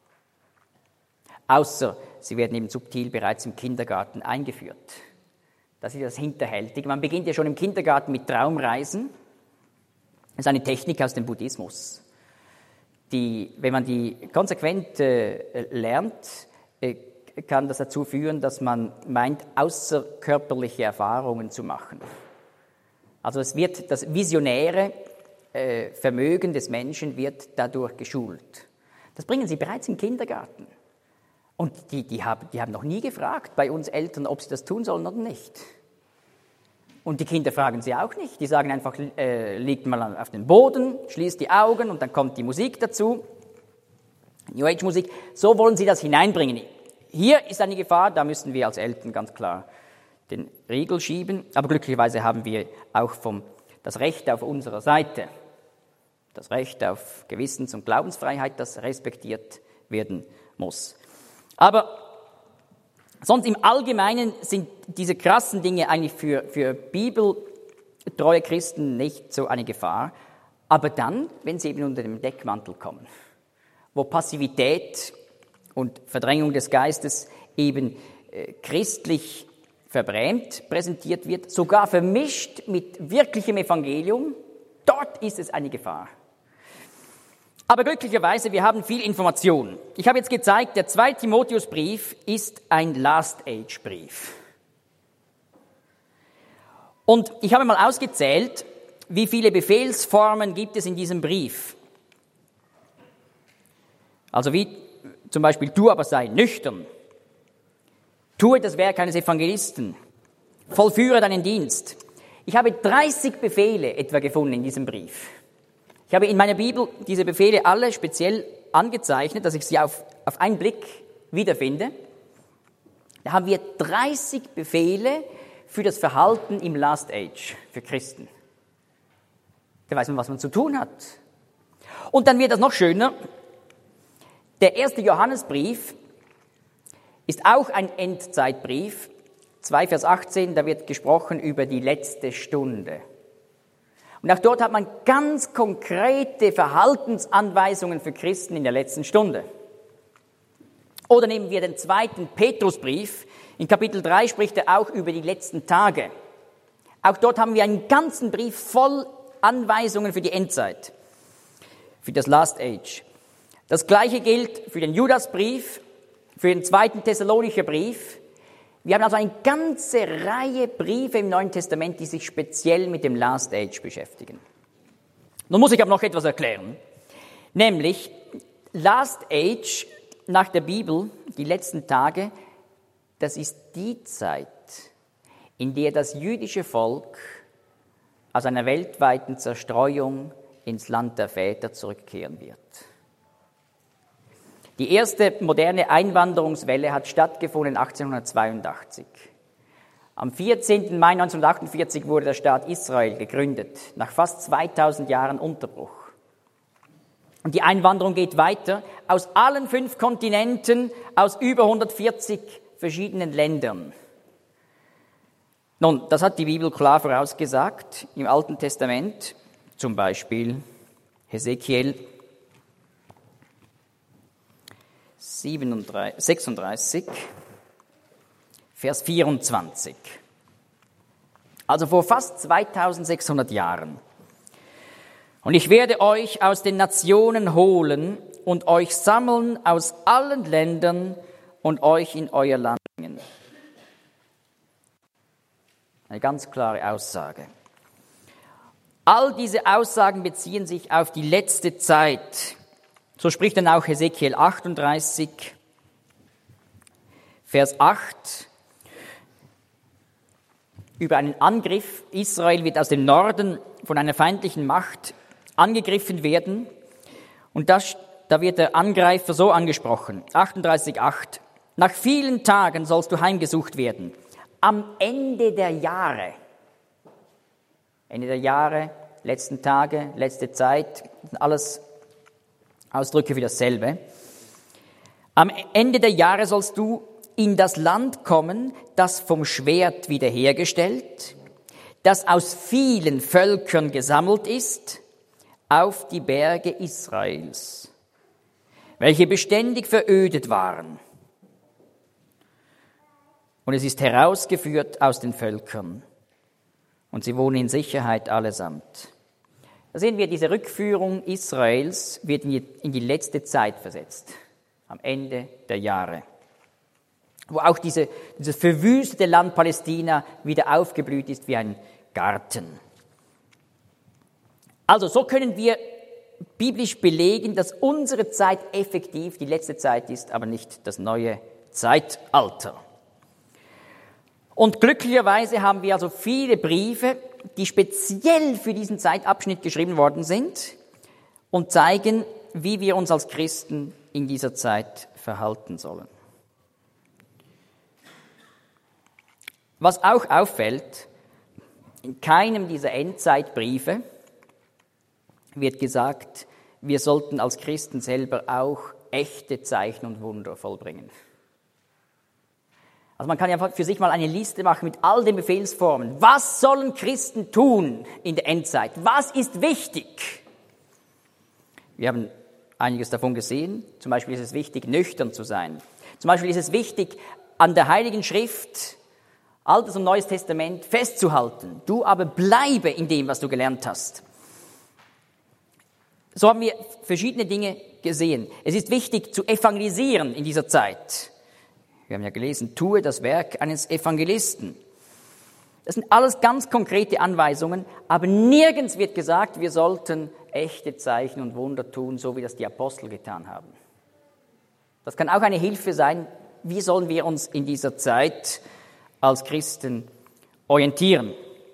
Speaker 1: Außer sie werden eben subtil bereits im Kindergarten eingeführt. Das ist das Hinterhältige. Man beginnt ja schon im Kindergarten mit Traumreisen. Das ist eine Technik aus dem Buddhismus, die, wenn man die konsequent äh, lernt, äh, kann das dazu führen, dass man meint, außerkörperliche Erfahrungen zu machen. Also es wird das visionäre äh, Vermögen des Menschen wird dadurch geschult. Das bringen sie bereits im Kindergarten. Und die, die, haben, die haben noch nie gefragt bei uns Eltern, ob sie das tun sollen oder nicht. Und die Kinder fragen sie auch nicht. Die sagen einfach, äh, liegt mal auf den Boden, schließt die Augen und dann kommt die Musik dazu. New Age Musik. So wollen sie das hineinbringen. Hier ist eine Gefahr, da müssen wir als Eltern ganz klar den Riegel schieben. Aber glücklicherweise haben wir auch vom, das Recht auf unserer Seite. Das Recht auf Gewissens- und Glaubensfreiheit, das respektiert werden muss. Aber sonst im Allgemeinen sind diese krassen Dinge eigentlich für, für bibeltreue Christen nicht so eine Gefahr. Aber dann, wenn sie eben unter den Deckmantel kommen, wo Passivität und Verdrängung des Geistes eben äh, christlich verbrämt präsentiert wird, sogar vermischt mit wirklichem Evangelium, dort ist es eine Gefahr. Aber glücklicherweise, wir haben viel Information. Ich habe jetzt gezeigt, der zweite Timotheusbrief ist ein Last-Age-Brief. Und ich habe mal ausgezählt, wie viele Befehlsformen gibt es in diesem Brief. Also wie zum Beispiel, tu aber sei nüchtern. Tue das Werk eines Evangelisten. Vollführe deinen Dienst. Ich habe dreißig Befehle etwa gefunden in diesem Brief. Ich habe in meiner Bibel diese Befehle alle speziell angezeichnet, dass ich sie auf, auf einen Blick wiederfinde. Da haben wir dreißig Befehle für das Verhalten im Last Age, für Christen. Da weiß man, was man zu tun hat. Und dann wird das noch schöner. Der erste Johannesbrief ist auch ein Endzeitbrief. zwei Vers achtzehn, da wird gesprochen über die letzte Stunde. Und auch dort hat man ganz konkrete Verhaltensanweisungen für Christen in der letzten Stunde. Oder nehmen wir den zweiten Petrusbrief. In Kapitel drei spricht er auch über die letzten Tage. Auch dort haben wir einen ganzen Brief voll Anweisungen für die Endzeit, für das Last Age. Das Gleiche gilt für den Judasbrief, für den zweiten Thessalonicher Brief. Wir haben also eine ganze Reihe Briefe im Neuen Testament, die sich speziell mit dem Last Age beschäftigen. Nun muss ich aber noch etwas erklären. Nämlich, Last Age nach der Bibel, die letzten Tage, das ist die Zeit, in der das jüdische Volk aus einer weltweiten Zerstreuung ins Land der Väter zurückkehren wird. Die erste moderne Einwanderungswelle hat stattgefunden achtzehnhundertzweiundachtzig. Am vierzehnten Mai neunzehnhundertachtundvierzig wurde der Staat Israel gegründet, nach fast zweitausend Jahren Unterbruch. Und die Einwanderung geht weiter aus allen fünf Kontinenten, aus über hundertvierzig verschiedenen Ländern. Nun, das hat die Bibel klar vorausgesagt im Alten Testament, zum Beispiel Hesekiel sechsunddreißig, Vers vierundzwanzig. Also vor fast zweitausendsechshundert Jahren. Und ich werde euch aus den Nationen holen und euch sammeln aus allen Ländern und euch in euer Land bringen. Eine ganz klare Aussage. All diese Aussagen beziehen sich auf die letzte Zeit. So spricht dann auch Hesekiel achtunddreißig, Vers acht, über einen Angriff. Israel wird aus dem Norden von einer feindlichen Macht angegriffen werden. Und das, da wird der Angreifer so angesprochen. achtunddreißig acht. Nach vielen Tagen sollst du heimgesucht werden. Am Ende der Jahre. Ende der Jahre, letzten Tage, letzte Zeit, alles Ausdrücke für dasselbe. Am Ende der Jahre sollst du in das Land kommen, das vom Schwert wiederhergestellt, das aus vielen Völkern gesammelt ist, auf die Berge Israels, welche beständig verödet waren. Und es ist herausgeführt aus den Völkern. Und sie wohnen in Sicherheit allesamt. Da sehen wir, diese Rückführung Israels wird in die letzte Zeit versetzt. Am Ende der Jahre. Wo auch diese, dieses verwüstete Land Palästina wieder aufgeblüht ist wie ein Garten. Also so können wir biblisch belegen, dass unsere Zeit effektiv die letzte Zeit ist, aber nicht das neue Zeitalter. Und glücklicherweise haben wir also viele Briefe, die speziell für diesen Zeitabschnitt geschrieben worden sind und zeigen, wie wir uns als Christen in dieser Zeit verhalten sollen. Was auch auffällt, in keinem dieser Endzeitbriefe wird gesagt, wir sollten als Christen selber auch echte Zeichen und Wunder vollbringen. Also man kann ja für sich mal eine Liste machen mit all den Befehlsformen. Was sollen Christen tun in der Endzeit? Was ist wichtig? Wir haben einiges davon gesehen. Zum Beispiel ist es wichtig, nüchtern zu sein. Zum Beispiel ist es wichtig, an der Heiligen Schrift, Altes und Neues Testament, festzuhalten. Du aber bleibe in dem, was du gelernt hast. So haben wir verschiedene Dinge gesehen. Es ist wichtig, zu evangelisieren in dieser Zeit. Wir haben ja gelesen, tue das Werk eines Evangelisten. Das sind alles ganz konkrete Anweisungen, aber nirgends wird gesagt, wir sollten echte Zeichen und Wunder tun, so wie das die Apostel getan haben. Das kann auch eine Hilfe sein, wie sollen wir uns in dieser Zeit als Christen orientieren.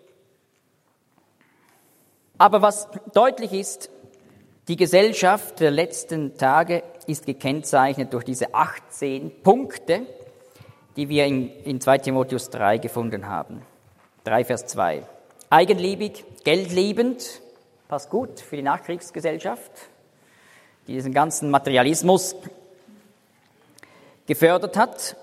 Speaker 1: Aber was deutlich ist, die Gesellschaft der letzten Tage ist gekennzeichnet durch diese achtzehn Punkte, die wir in, in zweiter Timotheus drei gefunden haben. drei Vers zwei. Eigenliebig, geldliebend, passt gut für die Nachkriegsgesellschaft, die diesen ganzen Materialismus gefördert hat.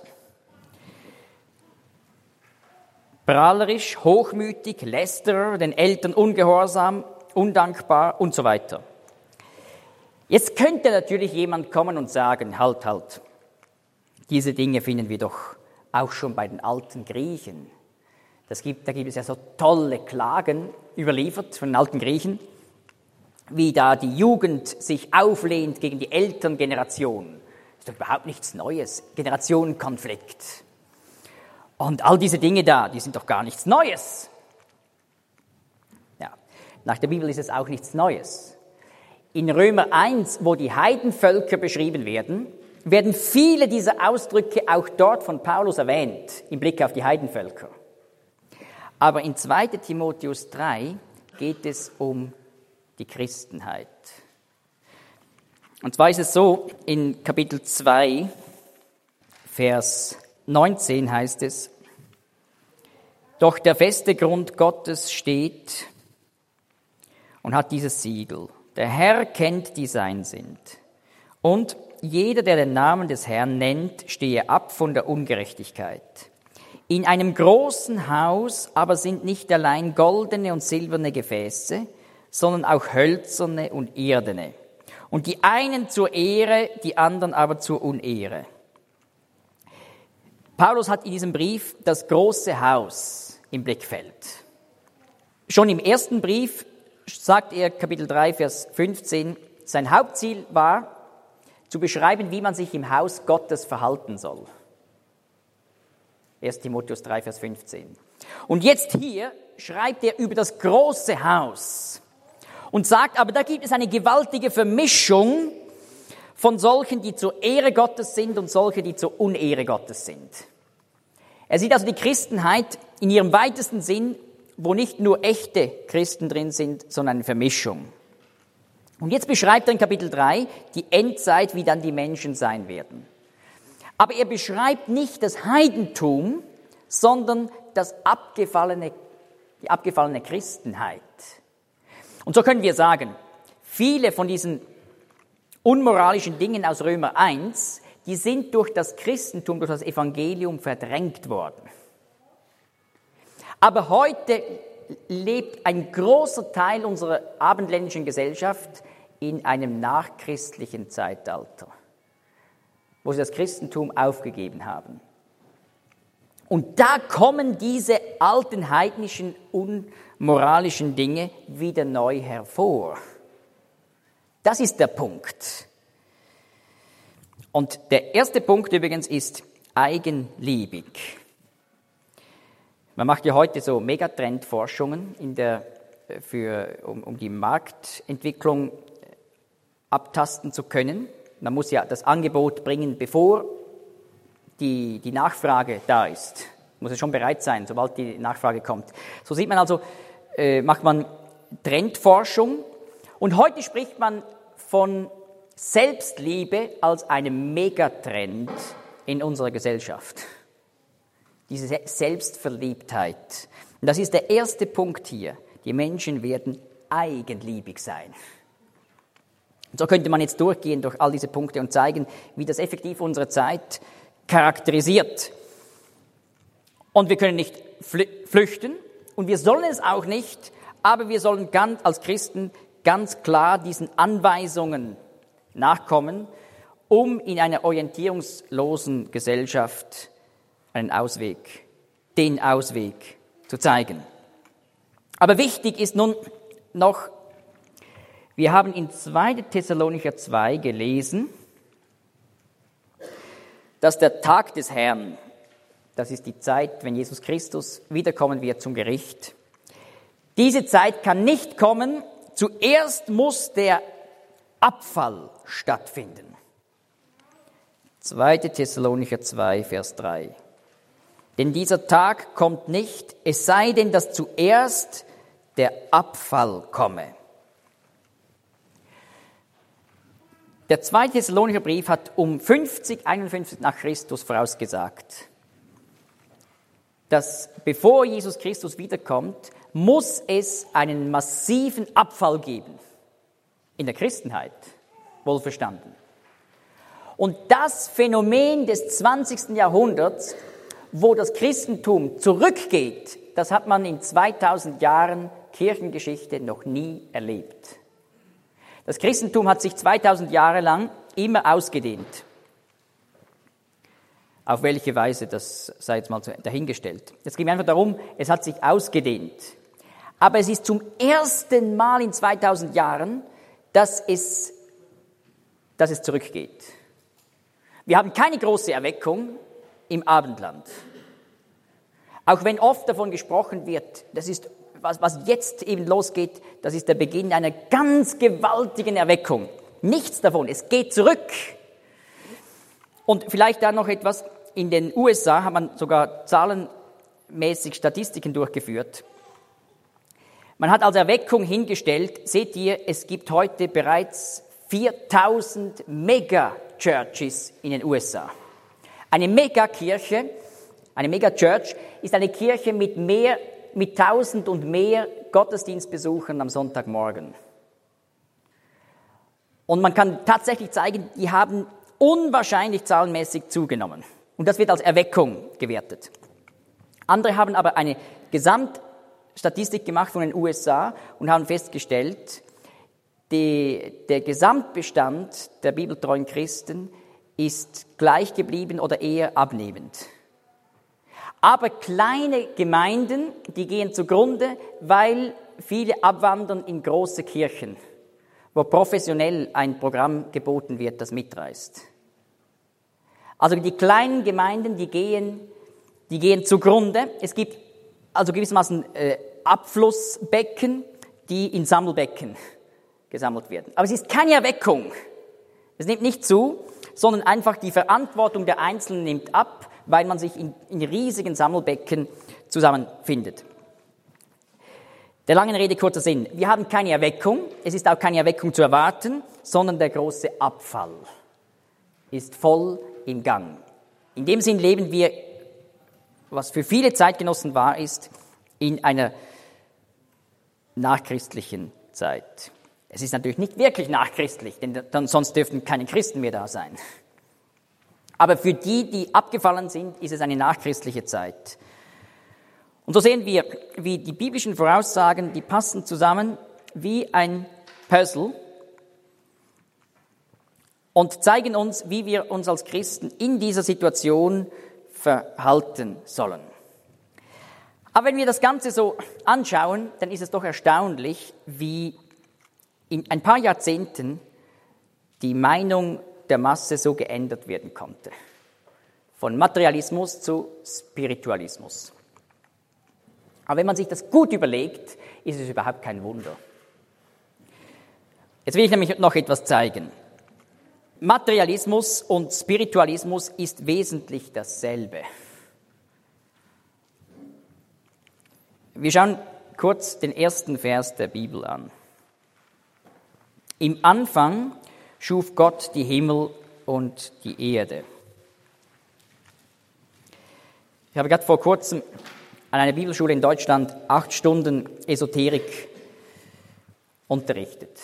Speaker 1: Prahlerisch, hochmütig, lästerer, den Eltern ungehorsam, undankbar und so weiter. Jetzt könnte natürlich jemand kommen und sagen, halt, halt, diese Dinge finden wir doch auch schon bei den alten Griechen. Das gibt, da gibt es ja so tolle Klagen überliefert von den alten Griechen, wie da die Jugend sich auflehnt gegen die Elterngeneration. Das ist doch überhaupt nichts Neues, Generationenkonflikt. Und all diese Dinge da, die sind doch gar nichts Neues. Ja, nach der Bibel ist es auch nichts Neues. In Römer eins, wo die Heidenvölker beschrieben werden, werden viele dieser Ausdrücke auch dort von Paulus erwähnt, im Blick auf die Heidenvölker. Aber in zweiter Timotheus drei geht es um die Christenheit. Und zwar ist es so, in Kapitel zwei, Vers neunzehn heißt es, doch der feste Grund Gottes steht und hat dieses Siegel. Der Herr kennt, die sein sind. Und jeder, der den Namen des Herrn nennt, stehe ab von der Ungerechtigkeit. In einem großen Haus aber sind nicht allein goldene und silberne Gefäße, sondern auch hölzerne und irdene. Und die einen zur Ehre, die anderen aber zur Unehre. Paulus hat in diesem Brief das große Haus im Blickfeld. Schon im ersten Brief sagt er, Kapitel drei, Vers fünfzehn, sein Hauptziel war, zu beschreiben, wie man sich im Haus Gottes verhalten soll. erster Timotheus drei, Vers fünfzehn. Und jetzt hier schreibt er über das große Haus und sagt, aber da gibt es eine gewaltige Vermischung von solchen, die zur Ehre Gottes sind und solche, die zur Unehre Gottes sind. Er sieht also die Christenheit in ihrem weitesten Sinn, wo nicht nur echte Christen drin sind, sondern eine Vermischung. Und jetzt beschreibt er in Kapitel drei die Endzeit, wie dann die Menschen sein werden. Aber er beschreibt nicht das Heidentum, sondern das abgefallene, die abgefallene Christenheit. Und so können wir sagen, viele von diesen unmoralischen Dingen aus Römer eins, die sind durch das Christentum, durch das Evangelium verdrängt worden. Aber heute lebt ein großer Teil unserer abendländischen Gesellschaft in einem nachchristlichen Zeitalter, wo sie das Christentum aufgegeben haben. Und da kommen diese alten heidnischen, unmoralischen Dinge wieder neu hervor. Das ist der Punkt. Und der erste Punkt übrigens ist eigenliebig. Man macht ja heute so Megatrendforschungen in der, für, um, um die Marktentwicklung abtasten zu können. Man muss ja das Angebot bringen, bevor die, die Nachfrage da ist. Muss es schon bereit sein, sobald die Nachfrage kommt. So sieht man also, äh, macht man Trendforschung. Und heute spricht man von Selbstliebe als einem Megatrend in unserer Gesellschaft. Diese Selbstverliebtheit. Und das ist der erste Punkt hier. Die Menschen werden eigenliebig sein. Und so könnte man jetzt durchgehen durch all diese Punkte und zeigen, wie das effektiv unsere Zeit charakterisiert. Und wir können nicht flüchten und wir sollen es auch nicht, aber wir sollen ganz, als Christen ganz klar diesen Anweisungen nachkommen, um in einer orientierungslosen Gesellschaft einen Ausweg, den Ausweg zu zeigen. Aber wichtig ist nun noch, wir haben in zweiter Thessalonicher zwei gelesen, dass der Tag des Herrn, das ist die Zeit, wenn Jesus Christus wiederkommen wird zum Gericht, diese Zeit kann nicht kommen, zuerst muss der Abfall stattfinden. zweiter Thessalonicher zwei, Vers drei. Denn dieser Tag kommt nicht, es sei denn, dass zuerst der Abfall komme. Der zweite Thessalonicher Brief hat um fünfzig, einundfünfzig nach Christus vorausgesagt, dass bevor Jesus Christus wiederkommt, muss es einen massiven Abfall geben. In der Christenheit, wohlverstanden. Und das Phänomen des zwanzigsten Jahrhunderts, wo das Christentum zurückgeht, das hat man in zweitausend Jahren Kirchengeschichte noch nie erlebt. Das Christentum hat sich zweitausend Jahre lang immer ausgedehnt. Auf welche Weise, das sei jetzt mal dahingestellt. Jetzt geht es einfach darum, es hat sich ausgedehnt. Aber es ist zum ersten Mal in zweitausend Jahren, dass es, dass es zurückgeht. Wir haben keine große Erweckung im Abendland. Auch wenn oft davon gesprochen wird, das ist, was, was jetzt eben losgeht, das ist der Beginn einer ganz gewaltigen Erweckung. Nichts davon, es geht zurück. Und vielleicht da noch etwas, in den U S A hat man sogar zahlenmäßig Statistiken durchgeführt. Man hat als Erweckung hingestellt, seht ihr, es gibt heute bereits viertausend Mega-Churches in den U S A. Eine Megakirche, eine Megachurch ist eine Kirche mit mehr, mit tausend und mehr Gottesdienstbesuchern am Sonntagmorgen. Und man kann tatsächlich zeigen, die haben unwahrscheinlich zahlenmäßig zugenommen. Und das wird als Erweckung gewertet. Andere haben aber eine Gesamtstatistik gemacht von den U S A und haben festgestellt, die, der Gesamtbestand der bibeltreuen Christen ist gleich geblieben oder eher abnehmend. Aber kleine Gemeinden, die gehen zugrunde, weil viele abwandern in große Kirchen, wo professionell ein Programm geboten wird, das mitreißt. Also die kleinen Gemeinden, die gehen, die gehen zugrunde. Es gibt also gewissermaßen äh, Abflussbecken, die in Sammelbecken gesammelt werden. Aber es ist keine Erweckung. Es nimmt nicht zu, sondern einfach die Verantwortung der Einzelnen nimmt ab, weil man sich in, in riesigen Sammelbecken zusammenfindet. Der langen Rede kurzer Sinn. Wir haben keine Erweckung, es ist auch keine Erweckung zu erwarten, sondern der große Abfall ist voll im Gang. In dem Sinn leben wir, was für viele Zeitgenossen wahr ist, in einer nachchristlichen Zeit. Es ist natürlich nicht wirklich nachchristlich, denn dann, sonst dürften keine Christen mehr da sein. Aber für die, die abgefallen sind, ist es eine nachchristliche Zeit. Und so sehen wir, wie die biblischen Voraussagen, die passen zusammen wie ein Puzzle und zeigen uns, wie wir uns als Christen in dieser Situation verhalten sollen. Aber wenn wir das Ganze so anschauen, dann ist es doch erstaunlich, wie in ein paar Jahrzehnten die Meinung der Masse so geändert werden konnte. Von Materialismus zu Spiritualismus. Aber wenn man sich das gut überlegt, ist es überhaupt kein Wunder. Jetzt will ich nämlich noch etwas zeigen. Materialismus und Spiritualismus ist wesentlich dasselbe. Wir schauen kurz den ersten Vers der Bibel an. Im Anfang schuf Gott die Himmel und die Erde. Ich habe gerade vor kurzem an einer Bibelschule in Deutschland acht Stunden Esoterik unterrichtet.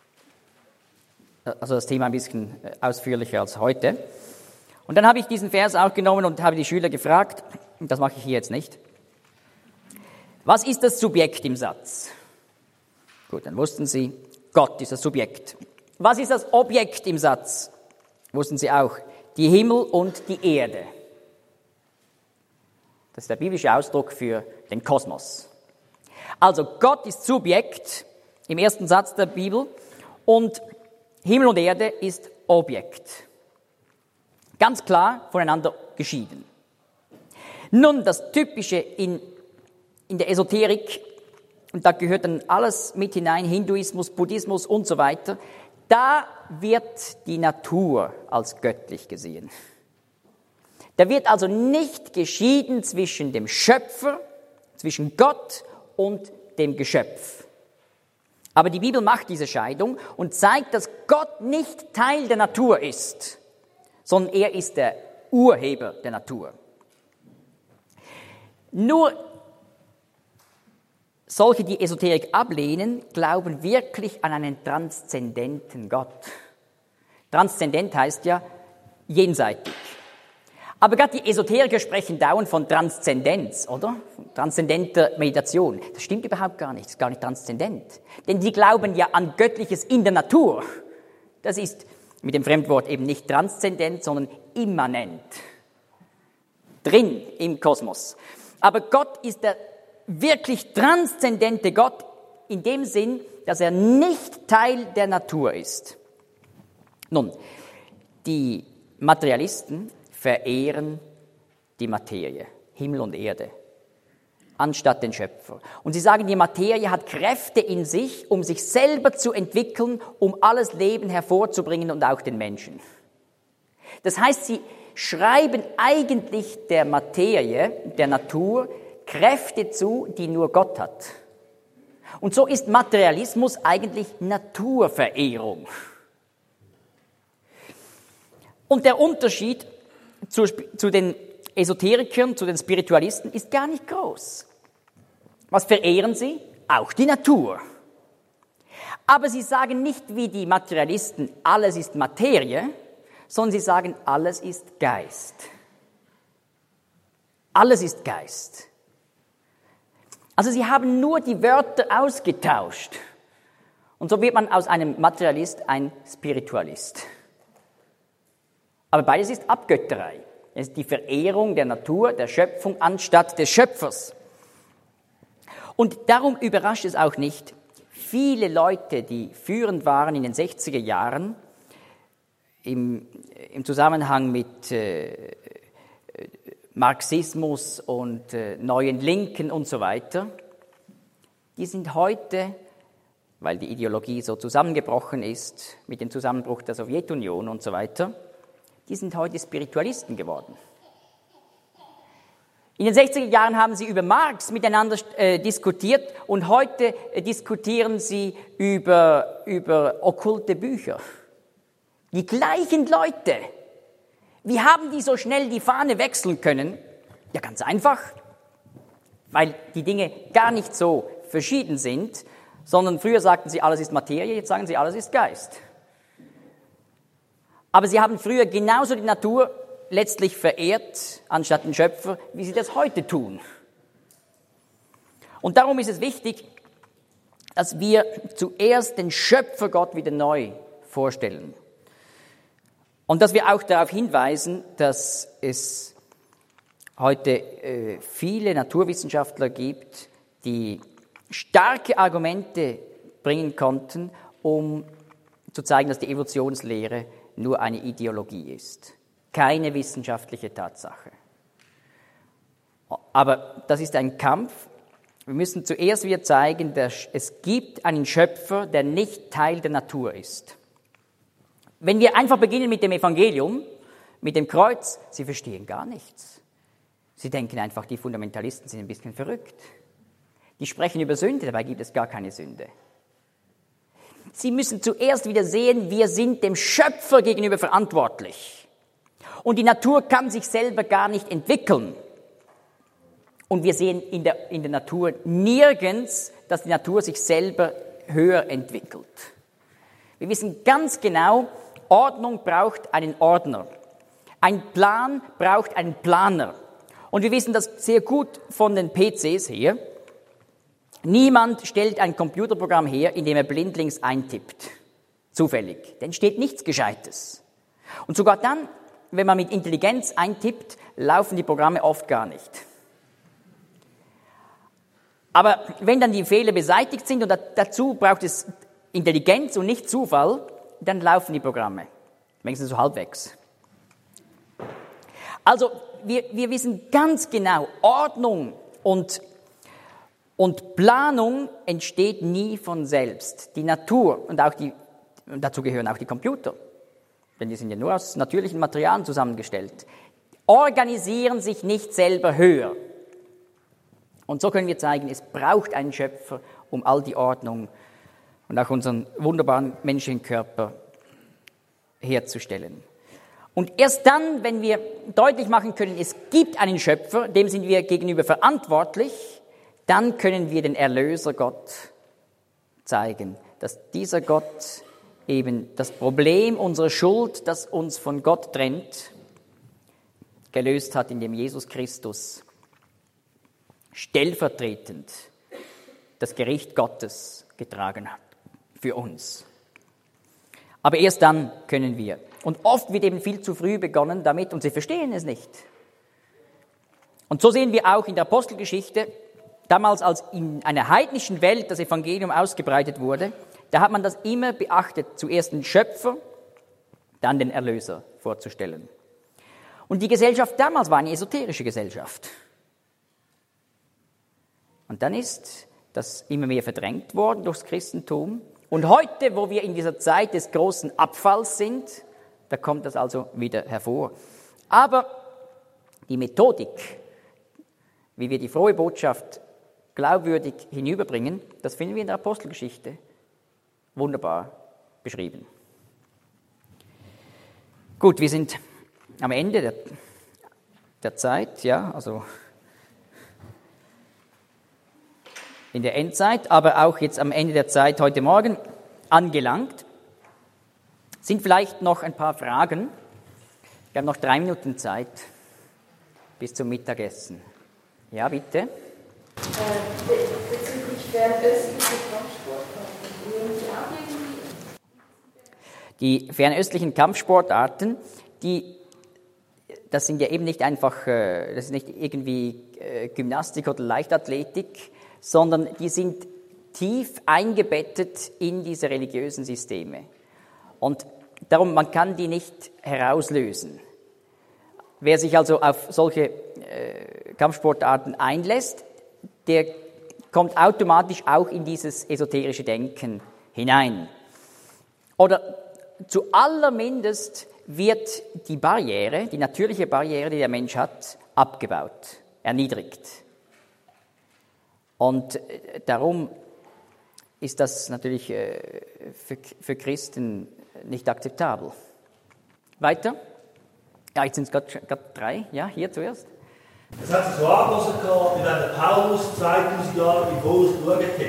Speaker 1: Also das Thema ein bisschen ausführlicher als heute. Und dann habe ich diesen Vers auch genommen und habe die Schüler gefragt, und das mache ich hier jetzt nicht, was ist das Subjekt im Satz? Gut, dann wussten sie, Gott ist das Subjekt. Was ist das Objekt im Satz? Wussten sie auch, die Himmel und die Erde. Das ist der biblische Ausdruck für den Kosmos. Also Gott ist Subjekt im ersten Satz der Bibel und Himmel und Erde ist Objekt. Ganz klar voneinander geschieden. Nun, das Typische in, in der Esoterik, und da gehört dann alles mit hinein, Hinduismus, Buddhismus und so weiter, da wird die Natur als göttlich gesehen. Da wird also nicht geschieden zwischen dem Schöpfer, zwischen Gott und dem Geschöpf. Aber die Bibel macht diese Scheidung und zeigt, dass Gott nicht Teil der Natur ist, sondern er ist der Urheber der Natur. Nur solche, die Esoterik ablehnen, glauben wirklich an einen transzendenten Gott. Transzendent heißt ja jenseitig. Aber gerade die Esoteriker sprechen dauernd von Transzendenz, oder? Von transzendenter Meditation. Das stimmt überhaupt gar nicht, das ist gar nicht transzendent. Denn die glauben ja an Göttliches in der Natur. Das ist mit dem Fremdwort eben nicht transzendent, sondern immanent. Drin im Kosmos. Aber Gott ist der wirklich transzendente Gott in dem Sinn, dass er nicht Teil der Natur ist. Nun, die Materialisten verehren die Materie, Himmel und Erde, anstatt den Schöpfer. Und sie sagen, die Materie hat Kräfte in sich, um sich selber zu entwickeln, um alles Leben hervorzubringen und auch den Menschen. Das heißt, sie schreiben eigentlich der Materie, der Natur, Kräfte zu, die nur Gott hat. Und so ist Materialismus eigentlich Naturverehrung. Und der Unterschied zu, zu den Esoterikern, zu den Spiritualisten ist gar nicht groß. Was verehren sie? Auch die Natur. Aber sie sagen nicht wie die Materialisten, alles ist Materie, sondern sie sagen, alles ist Geist. Alles ist Geist. Also sie haben nur die Wörter ausgetauscht. Und so wird man aus einem Materialist ein Spiritualist. Aber beides ist Abgötterei. Es ist die Verehrung der Natur, der Schöpfung anstatt des Schöpfers. Und darum überrascht es auch nicht, viele Leute, die führend waren in den sechziger Jahren, im, im Zusammenhang mit äh, Marxismus und äh, neuen Linken und so weiter, die sind heute, weil die Ideologie so zusammengebrochen ist mit dem Zusammenbruch der Sowjetunion und so weiter, die sind heute Spiritualisten geworden. In den sechziger Jahren haben sie über Marx miteinander äh, diskutiert und heute äh, diskutieren sie über, über okkulte Bücher. Die gleichen Leute Wie haben die so schnell die Fahne wechseln können? Ja, ganz einfach, weil die Dinge gar nicht so verschieden sind, sondern früher sagten sie, alles ist Materie, jetzt sagen sie, alles ist Geist. Aber sie haben früher genauso die Natur letztlich verehrt, anstatt den Schöpfer, wie sie das heute tun. Und darum ist es wichtig, dass wir zuerst den Schöpfer Gott wieder neu vorstellen. Und dass wir auch darauf hinweisen, dass es heute äh, viele Naturwissenschaftler gibt, die starke Argumente bringen konnten, um zu zeigen, dass die Evolutionslehre nur eine Ideologie ist, keine wissenschaftliche Tatsache. Aber das ist ein Kampf. Wir müssen zuerst wieder zeigen, dass es gibt einen Schöpfer, der nicht Teil der Natur ist. Wenn wir einfach beginnen mit dem Evangelium, mit dem Kreuz, sie verstehen gar nichts. Sie denken einfach, die Fundamentalisten sind ein bisschen verrückt. Die sprechen über Sünde, dabei gibt es gar keine Sünde. Sie müssen zuerst wieder sehen, wir sind dem Schöpfer gegenüber verantwortlich. Und die Natur kann sich selber gar nicht entwickeln. Und wir sehen in der, in der Natur nirgends, dass die Natur sich selber höher entwickelt. Wir wissen ganz genau, Ordnung braucht einen Ordner. Ein Plan braucht einen Planer. Und wir wissen das sehr gut von den P Cs her. Niemand stellt ein Computerprogramm her, in dem er blindlings eintippt. Zufällig. Denn steht nichts Gescheites. Und sogar dann, wenn man mit Intelligenz eintippt, laufen die Programme oft gar nicht. Aber wenn dann die Fehler beseitigt sind und dazu braucht es Intelligenz und nicht Zufall, dann laufen die Programme. Wenigstens so halbwegs. Also wir, wir wissen ganz genau, Ordnung und, und Planung entsteht nie von selbst. Die Natur und auch die, und dazu gehören auch die Computer, denn die sind ja nur aus natürlichen Materialien zusammengestellt, organisieren sich nicht selber höher. Und so können wir zeigen, es braucht einen Schöpfer, um all die Ordnung und auch unseren wunderbaren menschlichen Körper herzustellen. Und erst dann, wenn wir deutlich machen können, es gibt einen Schöpfer, dem sind wir gegenüber verantwortlich, dann können wir den Erlöser Gott zeigen, dass dieser Gott eben das Problem unserer Schuld, das uns von Gott trennt, gelöst hat, indem Jesus Christus stellvertretend das Gericht Gottes getragen hat für uns. Aber erst dann können wir. Und oft wird eben viel zu früh begonnen damit und sie verstehen es nicht. Und so sehen wir auch in der Apostelgeschichte, damals als in einer heidnischen Welt das Evangelium ausgebreitet wurde, da hat man das immer beachtet, zuerst den Schöpfer, dann den Erlöser vorzustellen. Und die Gesellschaft damals war eine esoterische Gesellschaft. Und dann ist das immer mehr verdrängt worden durchs Christentum. Und heute, wo wir in dieser Zeit des großen Abfalls sind, da kommt das also wieder hervor. Aber die Methodik, wie wir die frohe Botschaft glaubwürdig hinüberbringen, das finden wir in der Apostelgeschichte wunderbar beschrieben. Gut, wir sind am Ende der, der Zeit, ja, also in der Endzeit, aber auch jetzt am Ende der Zeit heute Morgen angelangt. Sind vielleicht noch ein paar Fragen? Wir haben noch drei Minuten Zeit bis zum Mittagessen. Ja, bitte. Äh, bezüglich fernöstlicher Kampfsportarten, nehmen Sie auch irgendwie? Die fernöstlichen Kampfsportarten, die, das sind ja eben nicht einfach, das ist nicht irgendwie Gymnastik oder Leichtathletik, sondern die sind tief eingebettet in diese religiösen Systeme. Und darum, man kann die nicht herauslösen. Wer sich also auf solche äh, Kampfsportarten einlässt, der kommt automatisch auch in dieses esoterische Denken hinein. Oder zu allermindest wird die Barriere, die natürliche Barriere, die der Mensch hat, abgebaut, erniedrigt. Und darum ist das natürlich für, für Christen nicht akzeptabel. Weiter? Ja, jetzt sind es gerade drei. Ja, hier zuerst.
Speaker 2: Es hat sich so angelassen, wie wenn der Paulus zweitausend Jahre im Voraus geschaut hätte.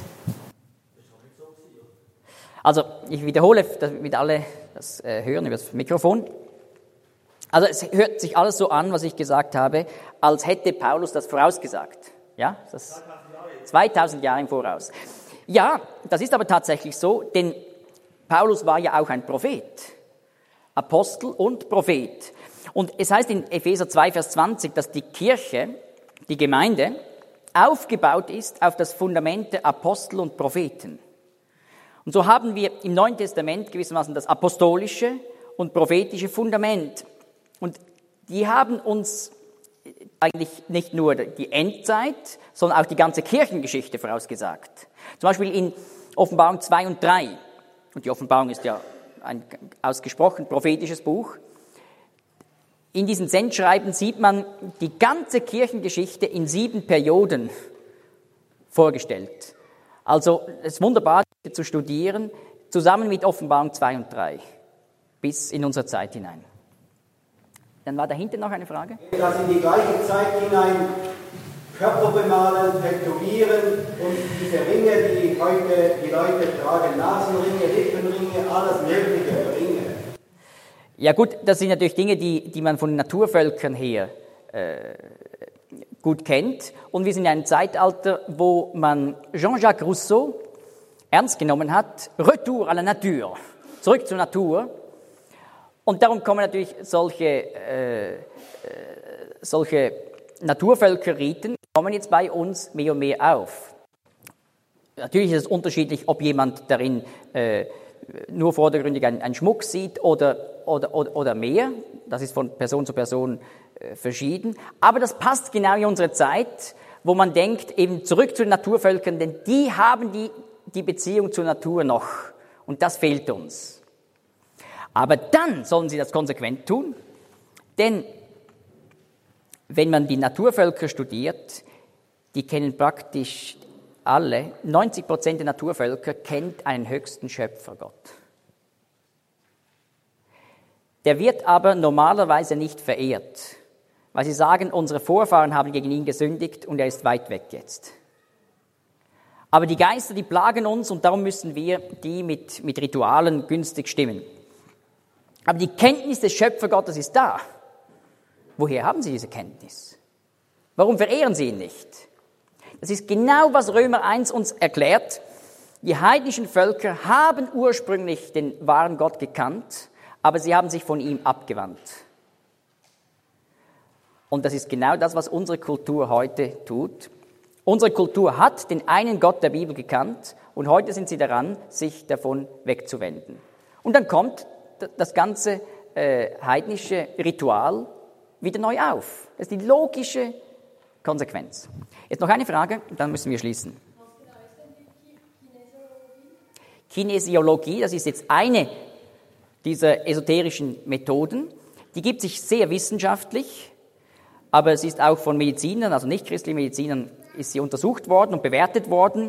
Speaker 1: Also, ich wiederhole, damit alle das äh, hören über das Mikrofon. Also, es hört sich alles so an, was ich gesagt habe, als hätte Paulus das vorausgesagt. Ja, das zweitausend Jahre im Voraus. Ja, das ist aber tatsächlich so, denn Paulus war ja auch ein Prophet. Apostel und Prophet. Und es heißt in Epheser zwei, Vers zwanzig, dass die Kirche, die Gemeinde, aufgebaut ist auf das Fundament der Apostel und Propheten. Und so haben wir im Neuen Testament gewissermaßen das apostolische und prophetische Fundament. Und die haben uns eigentlich nicht nur die Endzeit, sondern auch die ganze Kirchengeschichte vorausgesagt. Zum Beispiel in Offenbarung zwei und drei. Und die Offenbarung ist ja ein ausgesprochen prophetisches Buch. In diesen Sendschreiben sieht man die ganze Kirchengeschichte in sieben Perioden vorgestellt. Also es ist wunderbar zu studieren, zusammen mit Offenbarung zwei und drei, bis in unsere Zeit hinein. Dann war dahinter noch eine Frage.
Speaker 3: Dass in die gleiche Zeit hinein Körper bemalen, tätowieren und diese Ringe, die heute die Leute tragen, Nasenringe, Lippenringe, alles mögliche Ringe.
Speaker 1: Ja gut, das sind natürlich Dinge, die, die man von den Naturvölkern her äh, gut kennt. Und wir sind in einem Zeitalter, wo man Jean-Jacques Rousseau ernst genommen hat. Retour à la nature, zurück zur Natur. Und darum kommen natürlich solche, äh, äh, solche Naturvölkerriten kommen jetzt bei uns mehr und mehr auf. Natürlich ist es unterschiedlich, ob jemand darin äh, nur vordergründig einen, einen Schmuck sieht oder, oder, oder, oder mehr. Das ist von Person zu Person äh, verschieden. Aber das passt genau in unsere Zeit, wo man denkt, eben zurück zu den Naturvölkern, denn die haben die, die Beziehung zur Natur noch. Und das fehlt uns. Aber dann sollen sie das konsequent tun, denn wenn man die Naturvölker studiert, die kennen praktisch alle, neunzig Prozent der Naturvölker kennt einen höchsten Schöpfergott. Der wird aber normalerweise nicht verehrt, weil sie sagen, unsere Vorfahren haben gegen ihn gesündigt und er ist weit weg jetzt. Aber die Geister, die plagen uns und darum müssen wir die mit, mit Ritualen günstig stimmen. Aber die Kenntnis des Schöpfergottes ist da. Woher haben sie diese Kenntnis? Warum verehren sie ihn nicht? Das ist genau, was Römer eins uns erklärt. Die heidnischen Völker haben ursprünglich den wahren Gott gekannt, aber sie haben sich von ihm abgewandt. Und das ist genau das, was unsere Kultur heute tut. Unsere Kultur hat den einen Gott der Bibel gekannt und heute sind sie daran, sich davon wegzuwenden. Und dann kommt das ganze äh, heidnische Ritual wieder neu auf. Das ist die logische Konsequenz. Jetzt noch eine Frage, dann müssen wir schließen.
Speaker 4: Was genau ist denn die
Speaker 1: Kinesiologie, das ist jetzt eine dieser esoterischen Methoden. Die gibt sich sehr wissenschaftlich, aber es ist auch von Medizinern, also nicht-christlichen Medizinern, ist sie untersucht worden und bewertet worden.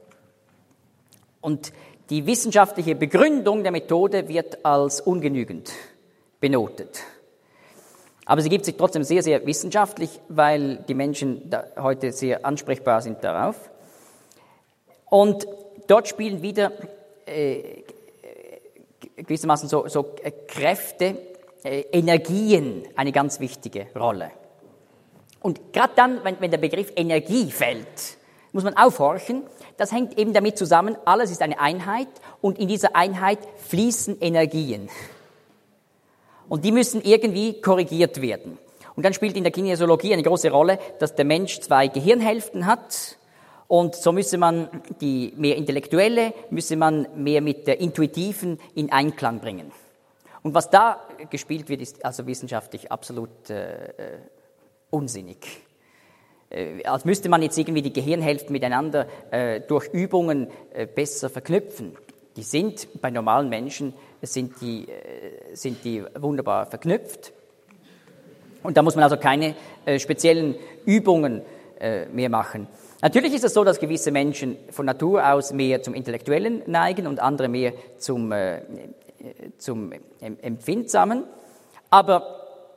Speaker 1: Und die wissenschaftliche Begründung der Methode wird als ungenügend benotet. Aber sie gibt sich trotzdem sehr, sehr wissenschaftlich, weil die Menschen da heute sehr ansprechbar sind darauf. Und dort spielen wieder äh, gewissermaßen so, so Kräfte, äh, Energien eine ganz wichtige Rolle. Und gerade dann, wenn, wenn der Begriff Energie fällt, muss man aufhorchen. Das hängt eben damit zusammen, alles ist eine Einheit und in dieser Einheit fließen Energien. Und die müssen irgendwie korrigiert werden. Und dann spielt in der Kinesiologie eine große Rolle, dass der Mensch zwei Gehirnhälften hat und so müsse man die mehr intellektuelle, müsse man mehr mit der intuitiven in Einklang bringen. Und was da gespielt wird, ist also wissenschaftlich absolut äh, unsinnig. Äh, als müsste man jetzt irgendwie die Gehirnhälften miteinander äh, durch Übungen äh, besser verknüpfen. Die sind bei normalen Menschen sind die, äh, sind die wunderbar verknüpft. Und da muss man also keine äh, speziellen Übungen äh, mehr machen. Natürlich ist es so, dass gewisse Menschen von Natur aus mehr zum Intellektuellen neigen und andere mehr zum, äh, zum Empfindsamen. Aber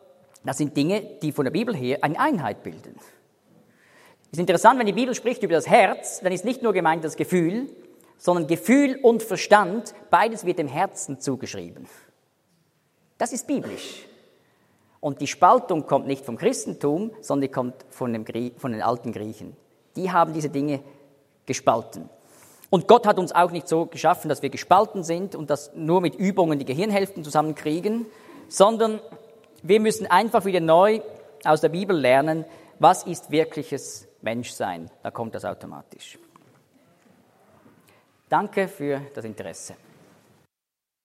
Speaker 1: Das sind Dinge, die von der Bibel her eine Einheit bilden. Es ist interessant, wenn die Bibel spricht über das Herz, dann ist nicht nur gemeint das Gefühl, sondern Gefühl und Verstand, beides wird dem Herzen zugeschrieben. Das ist biblisch. Und die Spaltung kommt nicht vom Christentum, sondern die kommt von, dem Grie- von den alten Griechen. Die haben diese Dinge gespalten. Und Gott hat uns auch nicht so geschaffen, dass wir gespalten sind und das nur mit Übungen die Gehirnhälften zusammenkriegen, sondern wir müssen einfach wieder neu aus der Bibel lernen, was ist wirkliches Menschsein. Da kommt das automatisch. Danke für das Interesse.